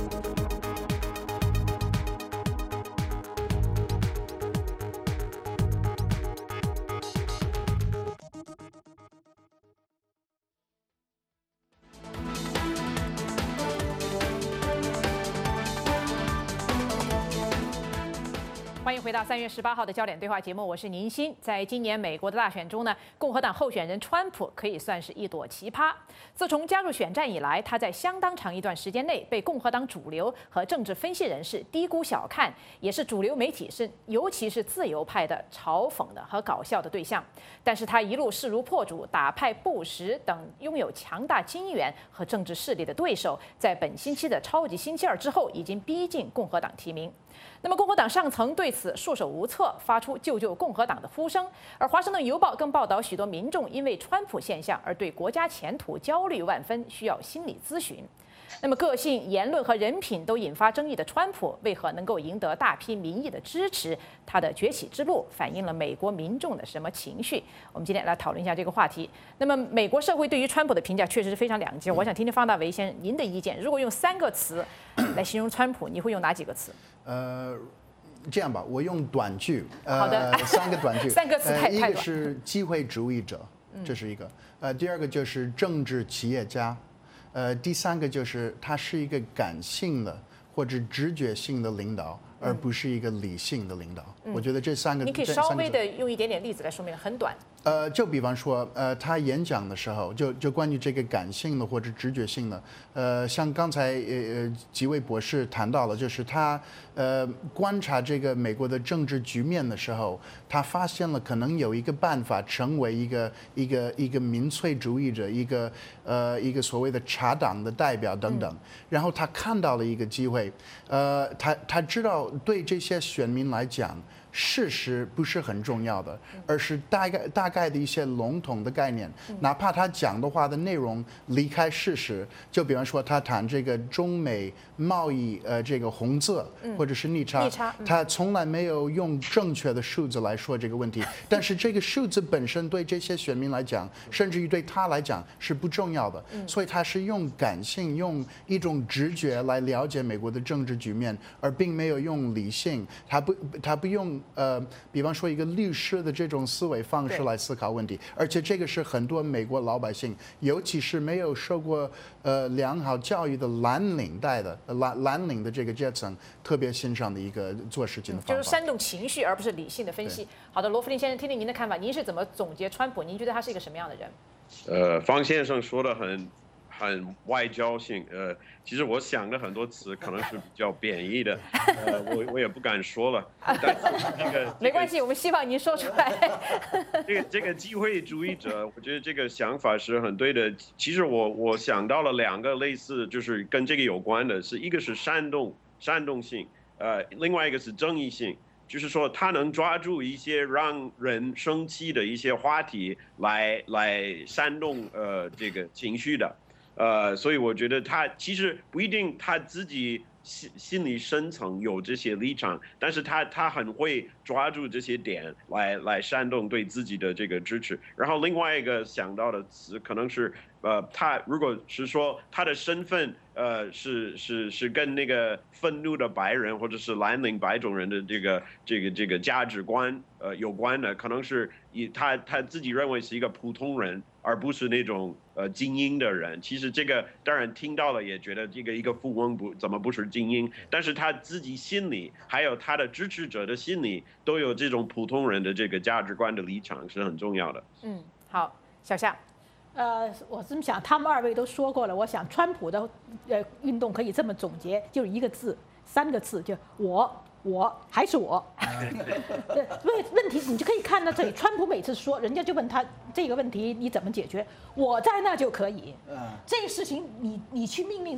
欢迎回到三月十八号的焦点对话节目，我是宁欣。在今年美国的大选中呢，共和党候选人川普可以算是一朵奇葩。自从加入选战以来，他在相当长一段时间内被共和党主流和政治分析人士低估小看，也是主流媒体是尤其是自由派的嘲讽的和搞笑的对象。但是他一路势如破竹，打败布什等拥有强大金源和政治势力的对手，在本星期的超级星期二之后，已经逼近共和党提名。 那么，共和党上层对此束手无策，发出救救共和党的呼声。而《华盛顿邮报》更报道，许多民众因为川普现象而对国家前途焦虑万分，需要心理咨询。那么，个性、言论和人品都引发争议的川普，为何能够赢得大批民意的支持？他的崛起之路反映了美国民众的什么情绪？我们今天来讨论一下这个话题。那么，美国社会对于川普的评价确实是非常两极。我想听听方大为先生您的意见。如果用三个词来形容川普，你会用哪几个词？ 呃，这样吧，我用短句， 好的， 呃，三个短句， 三个词太呃、一个太短。 是机会主义者，这是一个，呃，第二个就是政治企业家，呃，第三个就是他是一个感性的或者直觉性的领导，而不是一个理性的领导。 嗯、 我觉得这三个， 你可以稍微的用一点点例子来说明，很短。 呃，就比方说，呃，他演讲的时候，就就关于这个感性的或者直觉性的，呃，像刚才呃几位博士谈到了，就是他呃观察这个美国的政治局面的时候，他发现了可能有一个办法成为一个一个一个民粹主义者，一个呃一个所谓的茶党的代表等等，然后他看到了一个机会，呃，他他知道对这些选民来讲。 事实不是很重要的，而是大概大概的一些笼统的概念。哪怕他讲的话的内容离开事实，就比方说他谈这个中美贸易呃这个红字或者是逆差， 逆差他从来没有用正确的数字来说这个问题。但是这个数字本身对这些选民来讲，甚至于对他来讲是不重要的。所以他是用感性、用一种直觉来了解美国的政治局面，而并没有用理性。他不他不用。 呃，比方说一个律师的这种思维方式来思考问题，而且这个是很多美国老百姓，尤其是没有受过呃良好教育的蓝领带的蓝蓝领的这个阶层特别欣赏的一个做事情的方法， 就是煽动情绪，而不是理性的分析。好的，罗弗林先生，听听您的看法，您是怎么总结川普？您觉得他是一个什么样的人？ 呃，方先生说的很。 很外交性，呃，其实我想的很多词可能是比较贬义的，呃，我我也不敢说了。但是这个没关系，我们希望您说出来。 这个这个机会主义者，我觉得这个想法是很对的。其实我我想到了两个类似，就是跟这个有关的，是一个是煽动煽动性，呃，另外一个是争议性。 就是说，他能抓住一些让人生气的一些话题来来煽动呃这个情绪的，呃，所以我觉得他其实不一定他自己心心理深层有这些立场，但是他他很会抓住这些点来来煽动对自己的这个支持。然后另外一个想到的词可能是呃，他如果是说他的身份。 呃，是是是跟那个愤怒的白人或者是蓝领白种人的这个这个这个价值观呃有关的，可能是以他他自己认为是一个普通人，而不是那种呃精英的人。其实这个当然听到了也觉得这个一个富翁不怎么不是精英，但是他自己心里还有他的支持者的心里都有这种普通人的这个价值观的立场是很重要的。 嗯，好，小夏。 呃，我这么想，他们二位都说过了。我想，川普的呃运动可以这么总结，就是一个字，三个字，就我，我还是我。对，问问题你就可以看到这里，川普每次说，人家就问他这个问题你怎么解决，我在那就可以。这个事情你你去命令着。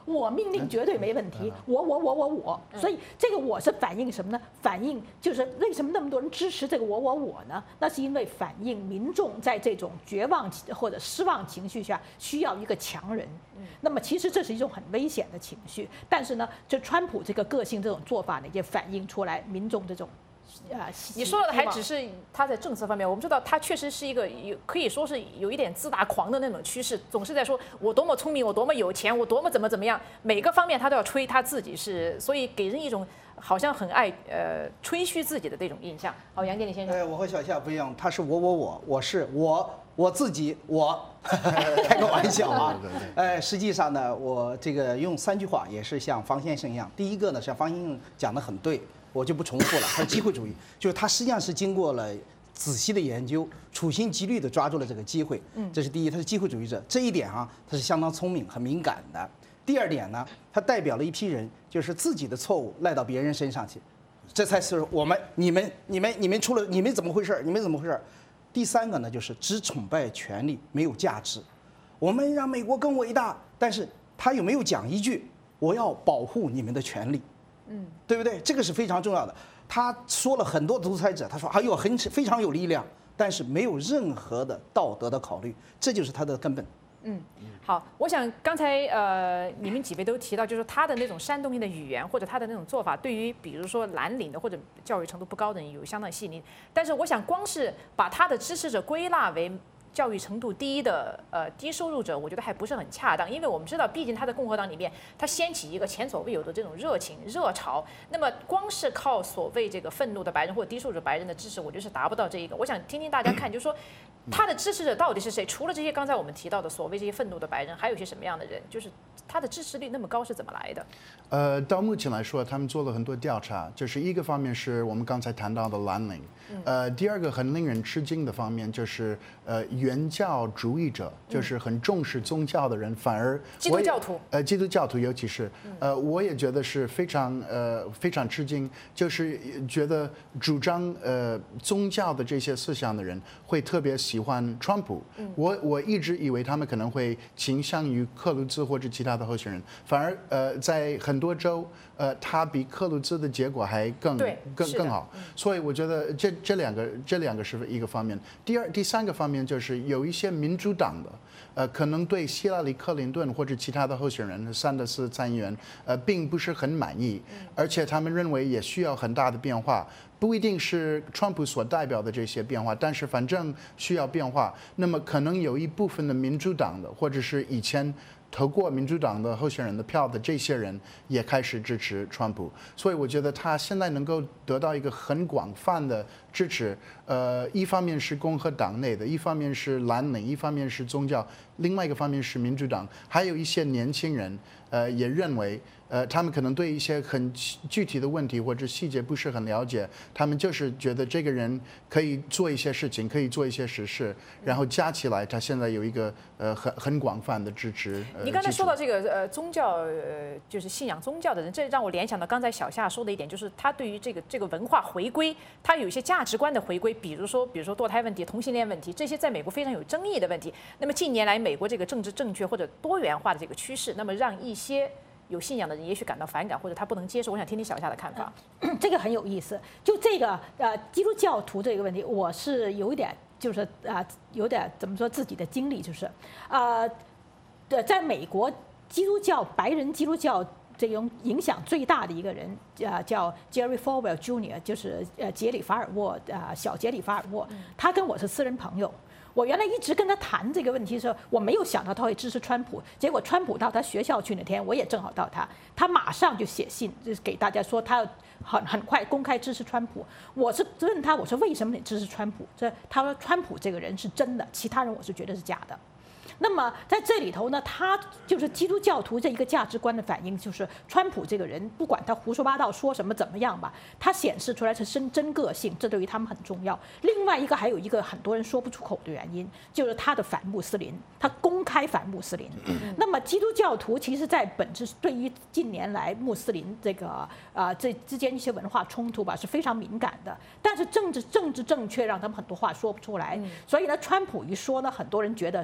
我命令绝对没问题，我我我我我，所以这个我是反映什么呢？反映就是为什么那么多人支持这个我我我呢？那是因为反映民众在这种绝望或者失望情绪下需要一个强人。那么其实这是一种很危险的情绪，但是呢，就川普这个个性这种做法呢，也反映出来民众这种。啊， 你说的还只是他在政策方面，我们知道他确实是一个有可以说是有一点自大狂的那种趋势，总是在说我多么聪明，我多么有钱，我多么怎么怎么样，每个方面他都要吹他自己是，所以给人一种好像很爱呃吹嘘自己的这种印象。好，杨建立先生， 哎，我和小夏不一样，他是我我我，我是我我自己我，开个玩笑啊。哎，实际上呢，我这个用三句话也是像方先生一样，第一个呢，像方先生讲的很对。我就不重复了，他是机会主义，就是他实际上是经过了仔细的研究，处心积虑地抓住了这个机会。嗯，这是第一，他是机会主义者，这一点啊，他是相当聪明、很敏感的。第二点呢，他代表了一批人，就是自己的错误赖到别人身上去，这才是我们、你们、你们、你们出了，你们怎么回事？你们怎么回事？第三个呢，就是只崇拜权力，没有价值。我们让美国更伟大，但是他有没有讲一句我要保护你们的权利？嗯，对不对？这个是非常重要的。他说了很多独裁者，他说还有很非常有力量，但是没有任何的道德的考虑，这就是他的根本。 嗯，好，我想刚才呃你们几位都提到，就是他的那种煽动性的语言或者他的那种做法，对于比如说蓝领的或者教育程度不高的人有相当吸引力。但是我想光是把他的支持者归纳为教育程度低的呃低收入者，我觉得还不是很恰当，因为我们知道，毕竟他在共和党里面，他掀起一个前所未有的这种热情热潮。那么光是靠所谓这个愤怒的白人或者低收入白人的支持，我觉得是达不到这一个。我想听听大家看，就是说他的支持者到底是谁？除了这些刚才我们提到的所谓这些愤怒的白人，还有一些什么样的人？就是他的支持率那么高是怎么来的？ 呃，到目前来说，他们做了很多调查，就是一个方面是我们刚才谈到的蓝领，呃，第二个很令人吃惊的方面就是呃原教主义者，就是很重视宗教的人，反而基督教徒， 呃，基督教徒尤其是呃，我也觉得是非常呃非常吃惊，就是觉得主张呃宗教的这些思想的人会特别喜欢川普。我我一直以为他们可能会倾向于克鲁兹或者其他的候选人，反而呃在很多州，呃，他比克鲁兹的结果还更更更好，所以我觉得这这两个这两个是一个方面。第二、第三个方面就是有一些民主党的，呃，可能对希拉里·克林顿或者其他的候选人桑德斯参议员，呃，并不是很满意，而且他们认为也需要很大的变化。不一定是川普所代表的这些变化，但是反正需要变化。那么可能有一部分的民主党的，或者是以前投过民主党的候选人的票的这些人，也开始支持川普。所以我觉得他现在能够得到一个很广泛的支持。呃，一方面是共和党内的，一方面是蓝领，一方面是宗教，另外一个方面是民主党，还有一些年轻人，呃，也认为。呃，他们可能对一些很具体的问题或者细节不是很了解，他们就是觉得这个人可以做一些事情，可以做一些实事，然后加起来，他现在有一个呃很很广泛的支持。呃、 你刚才说到这个呃宗教呃就是信仰宗教的人，这让我联想到刚才小夏说的一点，就是他对于这个这个文化回归，他有一些价值观的回归，比如说比如说堕胎问题、同性恋问题，这些在美国非常有争议的问题。那么近年来，美国这个政治正确或者多元化的这个趋势，那么让一些有信仰的人也许感到反感，或者他不能接受。我想听听小夏的看法。 嗯、这个很有意思。就这个呃基督教徒这个问题，我是有一点就是啊、呃、有点怎么说自己的经历，就是啊呃在美国基督教白人基督教这种影响最大的一个人啊、呃、叫 Jerry Falwell Junior 就是呃杰里法尔沃啊、呃、小杰里法尔沃，他跟我是私人朋友。我原来一直跟他谈这个问题的时候，我没有想到他会支持川普。结果川普到他学校去那天，我也正好到他，他马上就写信，就是给大家说他要很很快公开支持川普。我是问他，我说为什么你支持川普？这他说川普这个人是真的，其他人我是觉得是假的。那么在这里头呢，他就是基督教徒这一个价值观的反应，就是川普这个人，不管他胡说八道说什么怎么样吧，他显示出来是真真个性，这对于他们很重要。另外一个还有一个很多人说不出口的原因，就是他的反穆斯林，他公开反穆斯林。那么基督教徒其实在本质对于近年来穆斯林这个啊、呃、这之间一些文化冲突吧是非常敏感的，但是政治政治正确让他们很多话说不出来。所以呢，川普一说呢，很多人觉得是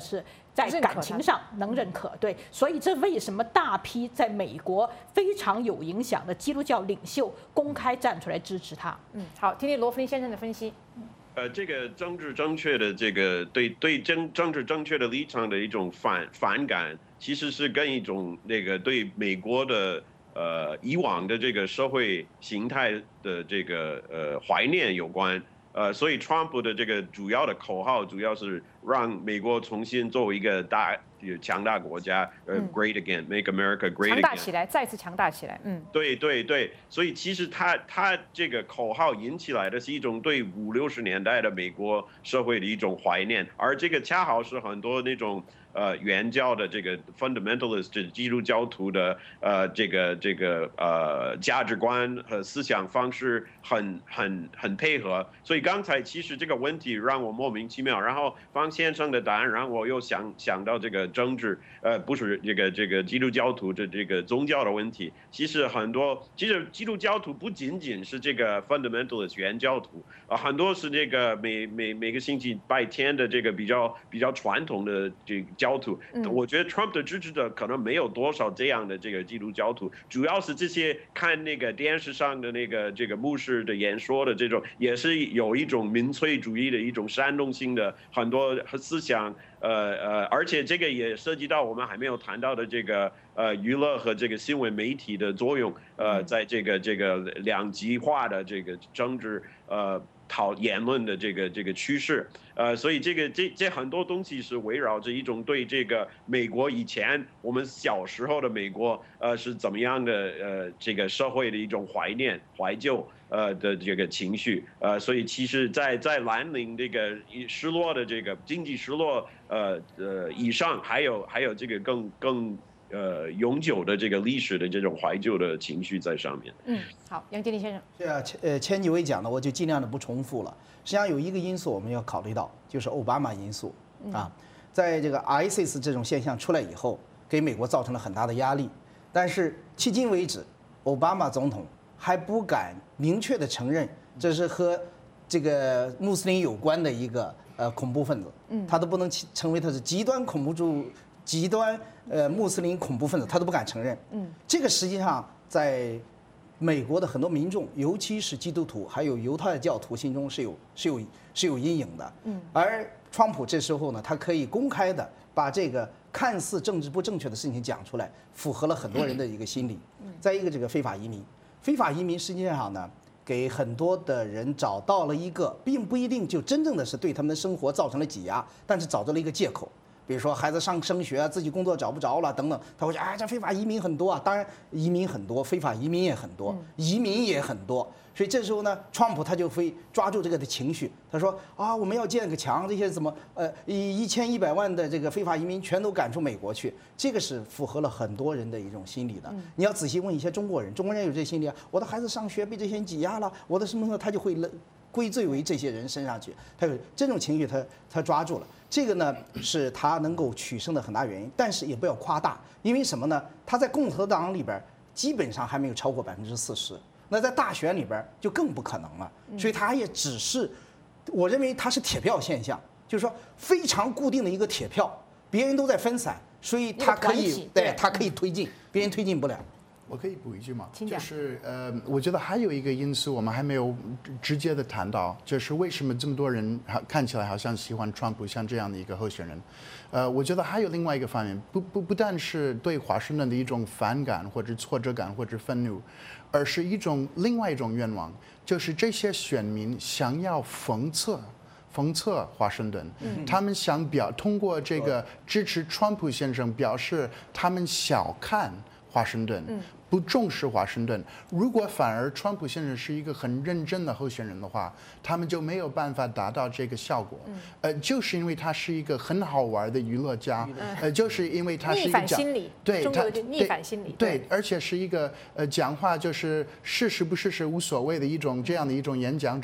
在感情上能认可，对，所以这为什么大批在美国非常有影响的基督教领袖公开站出来支持他？ 嗯，好，听听罗弗林先生的分析。 呃，这个政治正确的这个对对政政治正确的立场的一种反反感，其实是跟一种那个对美国的呃以往的这个社会形态的这个呃怀念有关。呃，所以 Trump 的这个主要的口号，主要是让美国重新作为一个大、强大国家，呃、嗯、，Great Again，Make America Great Again， 强大起来，再次强大起来。嗯， 对对对，所以其实他他这个口号引起来的是一种对五六十年代的美国社会的一种怀念，而这个恰好是很多那种。呃，原教的这个 fundamentalist 这基督教徒的呃这个这个呃价值观和思想方式很很很配合，所以刚才其实这个问题让我莫名其妙，然后方先生的答案让我又想想到这个政治，呃，不是这个这个基督教徒的这个宗教的问题，其实很多其实基督教徒不仅仅是这个 fundamentalist 原教徒啊、呃，很多是这个每每每个星期拜天的这个比较比较传统的这个。教徒，我觉得 Trump 的支持者可能没有多少这样的这个基督教徒，主要是这些看那个电视上的那个这个牧师的演说的这种，也是有一种民粹主义的一种煽动性的很多思想，呃呃，而且这个也涉及到我们还没有谈到的这个呃娱乐和这个新闻媒体的作用，呃，在这个这个两极化的这个政治呃。讨言论的这个这个趋势，呃，所以这个这这很多东西是围绕着一种对这个美国以前我们小时候的美国，呃，是怎么样的呃这个社会的一种怀念怀旧呃的这个情绪，呃，所以其实在在蓝领这个失落的这个经济失落，呃呃以上，还有还有这个更更。呃，永久的这个历史的这种怀旧的情绪在上面。 嗯，好，杨经理先生。 对啊，呃，前几位讲的，我就尽量的不重复了。实际上有一个因素我们要考虑到，就是奥巴马因素啊，在这个 ISIS 这种现象出来以后，给美国造成了很大的压力。但是迄今为止，奥巴马总统还不敢明确的承认这是和这个穆斯林有关的一个呃恐怖分子，嗯，他都不能成为他是极端恐怖主。极端呃穆斯林恐怖分子，他都不敢承认。嗯，这个实际上在美国的很多民众，尤其是基督徒还有犹太教徒心中是有是有是有阴影的。嗯，而川普这时候呢，他可以公开的把这个看似政治不正确的事情讲出来，符合了很多人的一个心理。再一个，这个非法移民，非法移民实际上呢，给很多的人找到了一个，并不一定就真正的是对他们的生活造成了挤压，但是找到了一个借口。比如说孩子上升学啊，自己工作找不着了等等，他会说啊，这非法移民很多啊。当然，移民很多，非法移民也很多，移民也很多。所以这时候呢，川普他就会抓住这个的情绪，他说啊，我们要建个墙，这些怎么呃一一千一百万的这个非法移民全都赶出美国去，这个是符合了很多人的一种心理的。你要仔细问一些中国人，中国人有这心理啊，我的孩子上学被这些人挤压了，我的什么什么，他就会归罪为这些人身上去，他有这种情绪他，他他抓住了。这个呢是他能够取胜的很大原因，但是也不要夸大，因为什么呢？他在共和党里边基本上还没有超过百分之四十，那在大选里边就更不可能了。所以他也只是，我认为他是铁票现象，就是说非常固定的一个铁票，别人都在分散，所以他可以对他可以推进，别人推进不了。 我可以补一句吗？就是呃，我觉得还有一个因素我们还没有直接的谈到，就是为什么这么多人看起来好像喜欢川普像这样的一个候选人。呃，我觉得还有另外一个方面，不不不但是对华盛顿的一种反感或者挫折感或者愤怒，而是一种另外一种愿望，就是这些选民想要讽刺。讽刺华盛顿，他们想表通过这个支持川普先生，表示他们小看华盛顿，不重视华盛顿。如果反而川普先生是一个很认真的候选人的话，他们就没有办法达到这个效果。呃，就是因为他是一个很好玩的娱乐家，呃，就是因为他是一个逆反心理， 对， 中国的逆反心理， 对，而且是一个呃讲话就是事实不事实无所谓的一种这样的一种演讲者。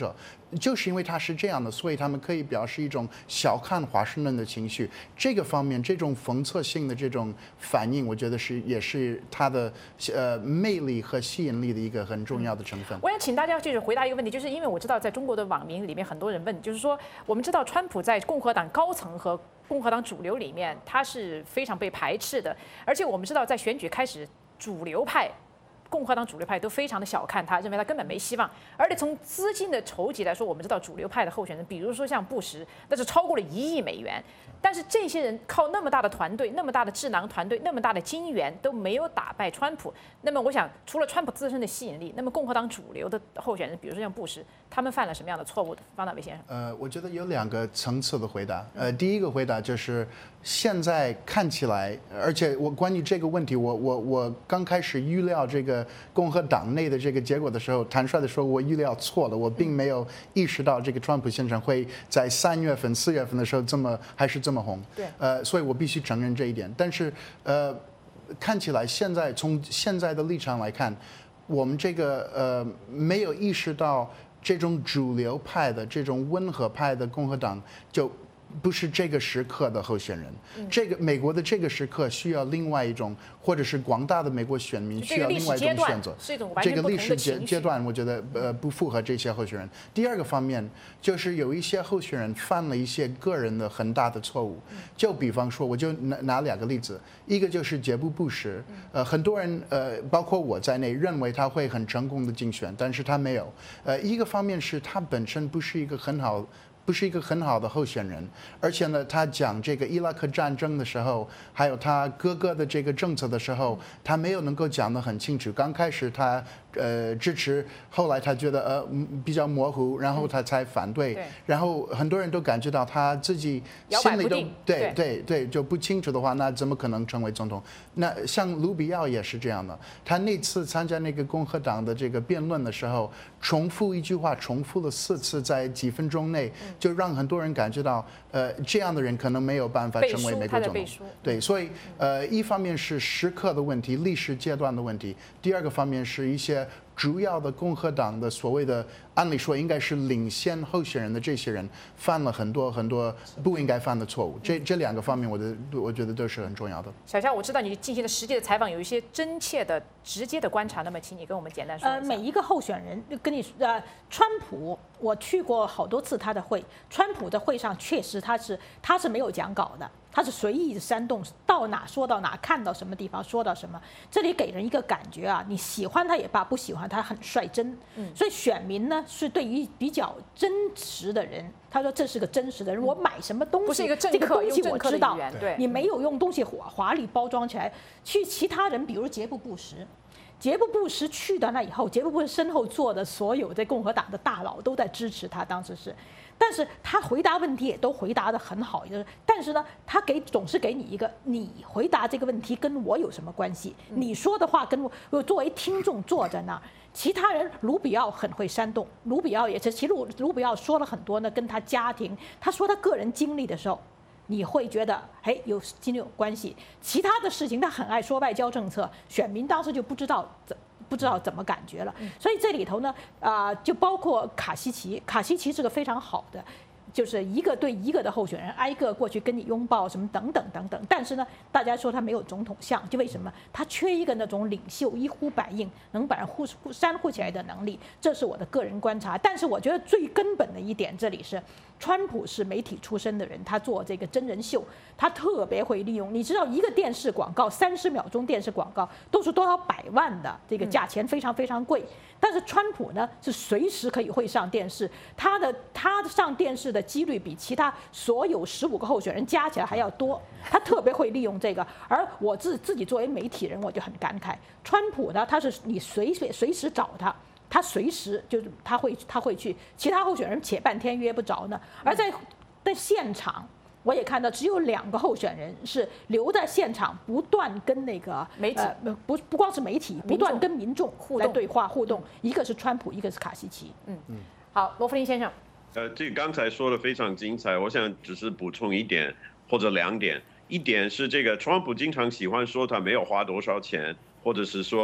就是因为他是这样的，所以他们可以表示一种小看华盛顿的情绪。这个方面，这种讽刺性的这种反应，我觉得是也是他的呃魅力和吸引力的一个很重要的成分。 我想请大家就是回答一个问题，就是因为我知道在中国的网民里面很多人问，就是说我们知道川普在共和党高层和共和党主流里面他是非常被排斥的，而且我们知道在选举开始，主流派。共和党主流派都非常的小看他，认为他根本没希望。而且从资金的筹集来说，我们知道主流派的候选人，比如说像布什，那是超过了一亿美元。但是这些人靠那么大的团队、那么大的智囊团队、那么大的金源都没有打败川普。那么我想，除了川普自身的吸引力，那么共和党主流的候选人，比如说像布什，他们犯了什么样的错误？方大伟先生。 呃，我觉得有两个层次的回答。呃，第一个回答就是现在看起来，而且我关于这个问题，我我我刚开始预料这个共和党内的这个结果的时候，坦率的说，我预料错了，我并没有意识到这个川普先生会在三月份、四月份的时候这么还是这么红。 对。 呃，所以我必须承认这一点。但是，呃，看起来现在从现在的立场来看，我们这个呃没有意识到这种主流派的、这种温和派的共和党就。不是这个时刻的候选人，这个美国的这个时刻需要另外一种，或者是广大的美国选民需要另外一种选择。这个历史阶阶段，我觉得呃不符合这些候选人。第二个方面就是有一些候选人犯了一些个人的很大的错误，就比方说，我就拿拿两个例子，一个就是杰布·布什，呃，很多人呃包括我在内认为他会很成功的竞选，但是他没有。呃，一个方面是他本身不是一个很好。不是一个很好的候选人，而且呢，他讲这个伊拉克战争的时候，还有他哥哥的这个政策的时候，他没有能够讲得很清楚。刚开始他呃支持，后来他觉得呃比较模糊，然后他才反对。 对。 然后很多人都感觉到他自己心里都对对对就不清楚的话，那怎么可能成为总统？那像卢比奥也是这样的，他那次参加那个共和党的这个辩论的时候，重复一句话，重复了四次，在几分钟内。就让很多人感觉到，呃，这样的人可能没有办法成为美国总统。对，所以呃，一方面是时刻的问题、历史阶段的问题；第二个方面是一些主要的共和党的所谓的，按理说应该是领先候选人的这些人，犯了很多很多不应该犯的错误。这这两个方面，我的我觉得都是很重要的。 小夏，我知道你进行了实际的采访，有一些真切的、直接的观察，那么请你跟我们简单说一下。 呃，每一个候选人跟你呃，川普，我去过好多次他的会，川普的会上确实他是他是没有讲稿的。他是随意煽动，到哪说到哪，看到什么地方说到什么。这里给人一个感觉啊，你喜欢他也罢，不喜欢他很率真。嗯，所以选民呢是对于比较真实的人，他说这是个真实的人，我买什么东西， 不是一个政这个东西我知道， 对， 你没有用东西华华丽包装起来。去其他人，比如杰布·布什。杰布·布什去到那以后，杰布·布什身后坐的所有的共和党的大佬都在支持他，当时是，但是他回答问题也都回答得很好，就是，但是呢，他给总是给你一个，你回答这个问题跟我有什么关系？你说的话跟我，我作为听众坐在那儿，其他人卢比奥很会煽动，卢比奥也是，其实卢卢比奥说了很多呢，跟他家庭，他说他个人经历的时候。你会觉得，哎，有今天有关系。其他的事情，他很爱说外交政策，选民当时就不知道怎不知道怎么感觉了。所以这里头呢，啊、呃，就包括卡西奇，卡西奇是个非常好的。就是一个对一个的候选人，挨个过去跟你拥抱什么等等等等，但是呢，大家说他没有总统相，就为什么他缺一个那种领袖一呼百应，能把人呼呼煽呼起来的能力，这是我的个人观察。但是我觉得最根本的一点，这里是川普是媒体出身的人，他做这个真人秀，他特别会利用。你知道，一个电视广告三十秒钟电视广告都是多少百万的，这个价钱非常非常贵。但是川普呢，是随时可以会上电视，他的他上电视的几率比其他所有十五个候选人加起来还要多，他特别会利用这个。而我自自己作为媒体人，我就很感慨，川普呢，他是你随随时找他。他随时就是他会他会去，其他候选人且半天约不着呢。而在在现场，我也看到只有两个候选人是留在现场，不断跟那个媒体， 呃、不不光是媒体，不断跟民众来对话互动。一个是川普，一个是卡西奇。 嗯嗯。好，罗弗林先生。 呃，这个刚才说的非常精彩，我想只是补充一点或者两点。一点是这个，川普经常喜欢说他没有花多少钱，或者是说。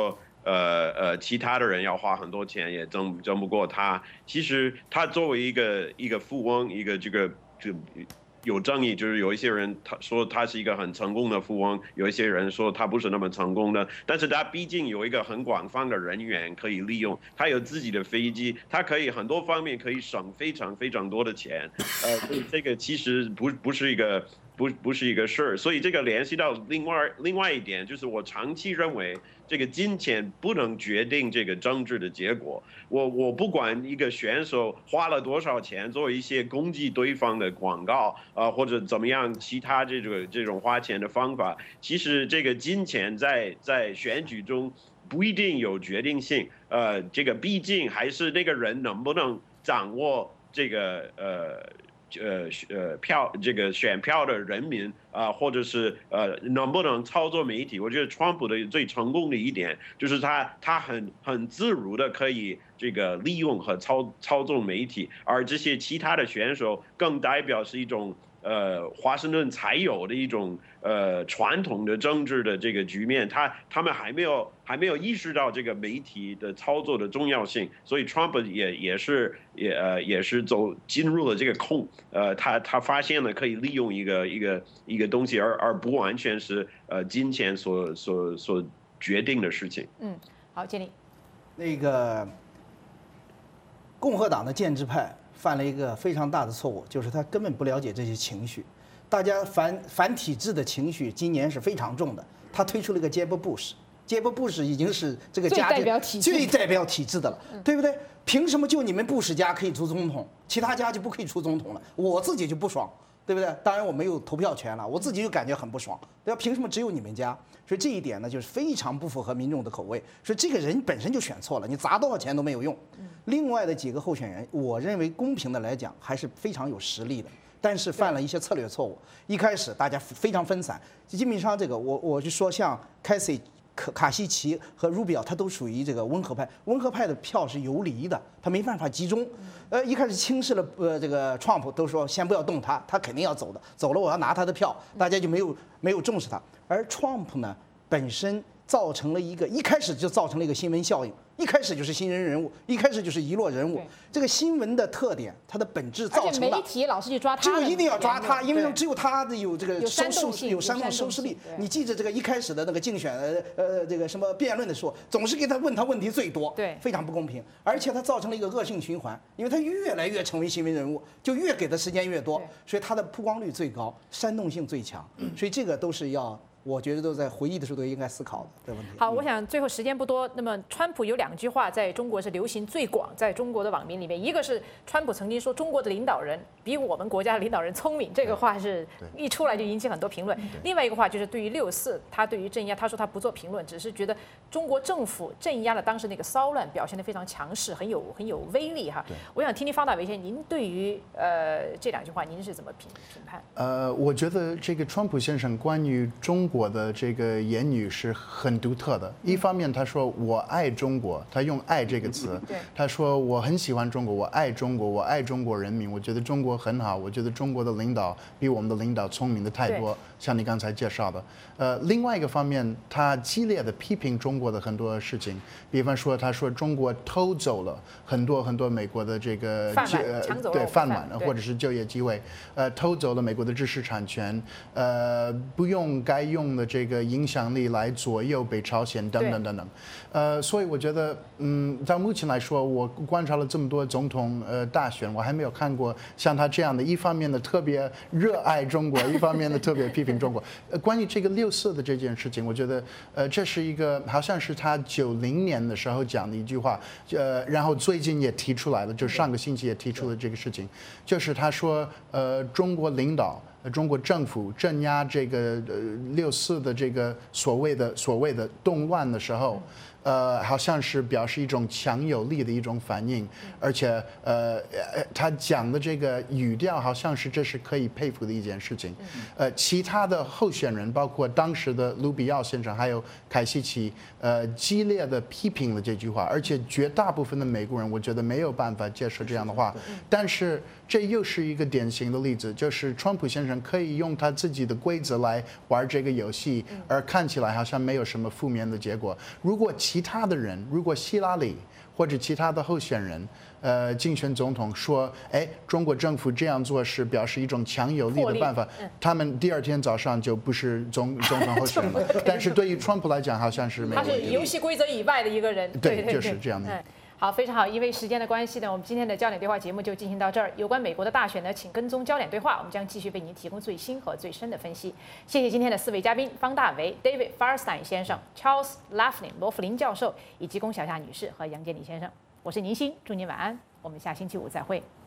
呃呃，其他的人要花很多钱也争争不过他。其实他作为一个一个富翁，一个这个这个有争议，就是有一些人他说他是一个很成功的富翁，有一些人说他不是那么成功的。但是他毕竟有一个很广泛的人员可以利用，他有自己的飞机，他可以很多方面可以省非常非常多的钱。呃，所以这个其实不不是一个。不不是一个事儿，所以这个联系到另外另外一点，就是我长期认为这个金钱不能决定这个政治的结果。我我不管一个选手花了多少钱做一些攻击对方的广告啊、呃，或者怎么样其他这种这种花钱的方法，其实这个金钱在在选举中不一定有决定性。呃，这个毕竟还是那个人能不能掌握这个呃。呃呃票这个选票的人民啊、呃，或者是呃能不能操作媒体？我觉得川普的最成功的一点就是他他很很自如的可以这个利用和操操纵媒体，而这些其他的选手更代表是一种呃华盛顿才有的一种呃传统的政治的这个局面，他他们还没有还没有意识到这个媒体的操作的重要性，所以 Trump 也也是也呃也是走进入了这个空，呃他他发现了可以利用一个一个一个东西，而而不完全是呃金钱所所所决定的事情。 嗯，好，建立。 那个共和党的建制派犯了一个非常大的错误，就是他根本不了解这些情绪。大家反反体制的情绪今年是非常重的。他推出了一个杰波布什，杰波布什已经是这个家最代表体制最代表体制的了，对不对？凭什么就你们布什家可以出总统，其他家就不可以出总统了？我自己就不爽，对不对？当然我没有投票权了，我自己就感觉很不爽，对吧？凭什么只有你们家？所以这一点呢，就是非常不符合民众的口味。所以这个人本身就选错了，你砸多少钱都没有用。另外的几个候选人，我认为公平的来讲还是非常有实力的，但是犯了一些策略错误。一开始大家非常分散，基本上这个我我就说像凯西。卡卡西奇和卢比奥，他都属于这个温和派，温和派的票是游离的，他没办法集中。呃，一开始轻视了呃这个 Trump， 都说先不要动他，他肯定要走的，走了我要拿他的票，大家就没有没有重视他。而 Trump 呢，本身造成了一个一开始就造成了一个新闻效应，一开始就是新人人物，一开始就是一落人物。这个新闻的特点，它的本质造成了， 媒体老是去抓他， 就一定要抓他，因为只有他的有这个收视有煽动收视力。你记着这个一开始的那个竞选呃呃这个什么辩论的时候，总是给他问他问题最多， 对， 非常不公平，而且他造成了一个恶性循环，因为他越来越成为新闻人物，就越给的时间越多，所以他的曝光率最高，煽动性最强，所以这个都是要。我觉得都在回忆的时候都应该思考的这个问题。 好，我想最后时间不多，那么川普有两句话在中国是流行最广，在中国的网民里面，一个是川普曾经说中国的领导人比我们国家的领导人聪明，这个话是一出来就引起很多评论。另外一个话就是对于六四，他对于镇压，他说他不做评论，只是觉得中国政府镇压了当时那个骚乱，表现得非常强势，很有很有威力哈。我想听听方大为先生，您对于呃这两句话您是怎么评评判？ 呃，我觉得这个川普先生关于中国的这个言语是很独特的。一方面他说我爱中国，他用爱这个词，他说我很喜欢中国，我爱中国，我爱中国人民，我觉得中国很好，我觉得中国的领导比我们的领导聪明的太多，像你刚才介绍的。呃，另外一个方面，他激烈的批评中国的很多事情，比方说他说中国偷走了很多很多美国的这个饭碗，抢走了对饭碗或者是就业机会，呃，偷走了美国的知识产权，呃，不用该用的这个影响力来左右北朝鲜等等等等，呃，所以我觉得，嗯，到目前来说，我观察了这么多总统呃大选，我还没有看过像他这样的，一方面的特别热爱中国，一方面的特别批评中国。呃，关于这个六四的这件事情，我觉得，呃，这是一个好像是他九零年的时候讲的一句话，呃，然后最近也提出来了，就上个星期也提出了这个事情，就是他说，呃，中国领导。中国政府镇压这个呃六四的这个所谓的所谓的动乱的时候，呃，好像是表示一种强有力的一种反应，而且呃他讲的这个语调好像是这是可以佩服的一件事情。呃，其他的候选人，包括当时的卢比奥先生还有凯西奇，呃，激烈的批评了这句话，而且绝大部分的美国人，我觉得没有办法接受这样的话。但是这又是一个典型的例子，就是川普先生可以用他自己的规则来玩这个游戏，而看起来好像没有什么负面的结果。如果其其他的人，如果希拉里或者其他的候选人，呃，竞选总统说，哎，中国政府这样做是表示一种强有力的办法，嗯、他们第二天早上就不是总总统候选人了。但是对于川普来讲，好像是没有。 他是游戏规则以外的一个人。 对， 对对对就是这样的。 嗯好，非常好。因为时间的关系呢，我们今天的焦点对话节目就进行到这儿。有关美国的大选呢，请跟踪焦点对话，我们将继续为您提供最新和最深的分析。谢谢今天的四位嘉宾：方大为 David Firestein 先生、Charles Laflin 罗弗林教授，以及龚小夏女士和杨建礼先生。我是宁欣，祝您晚安，我们下星期五再会。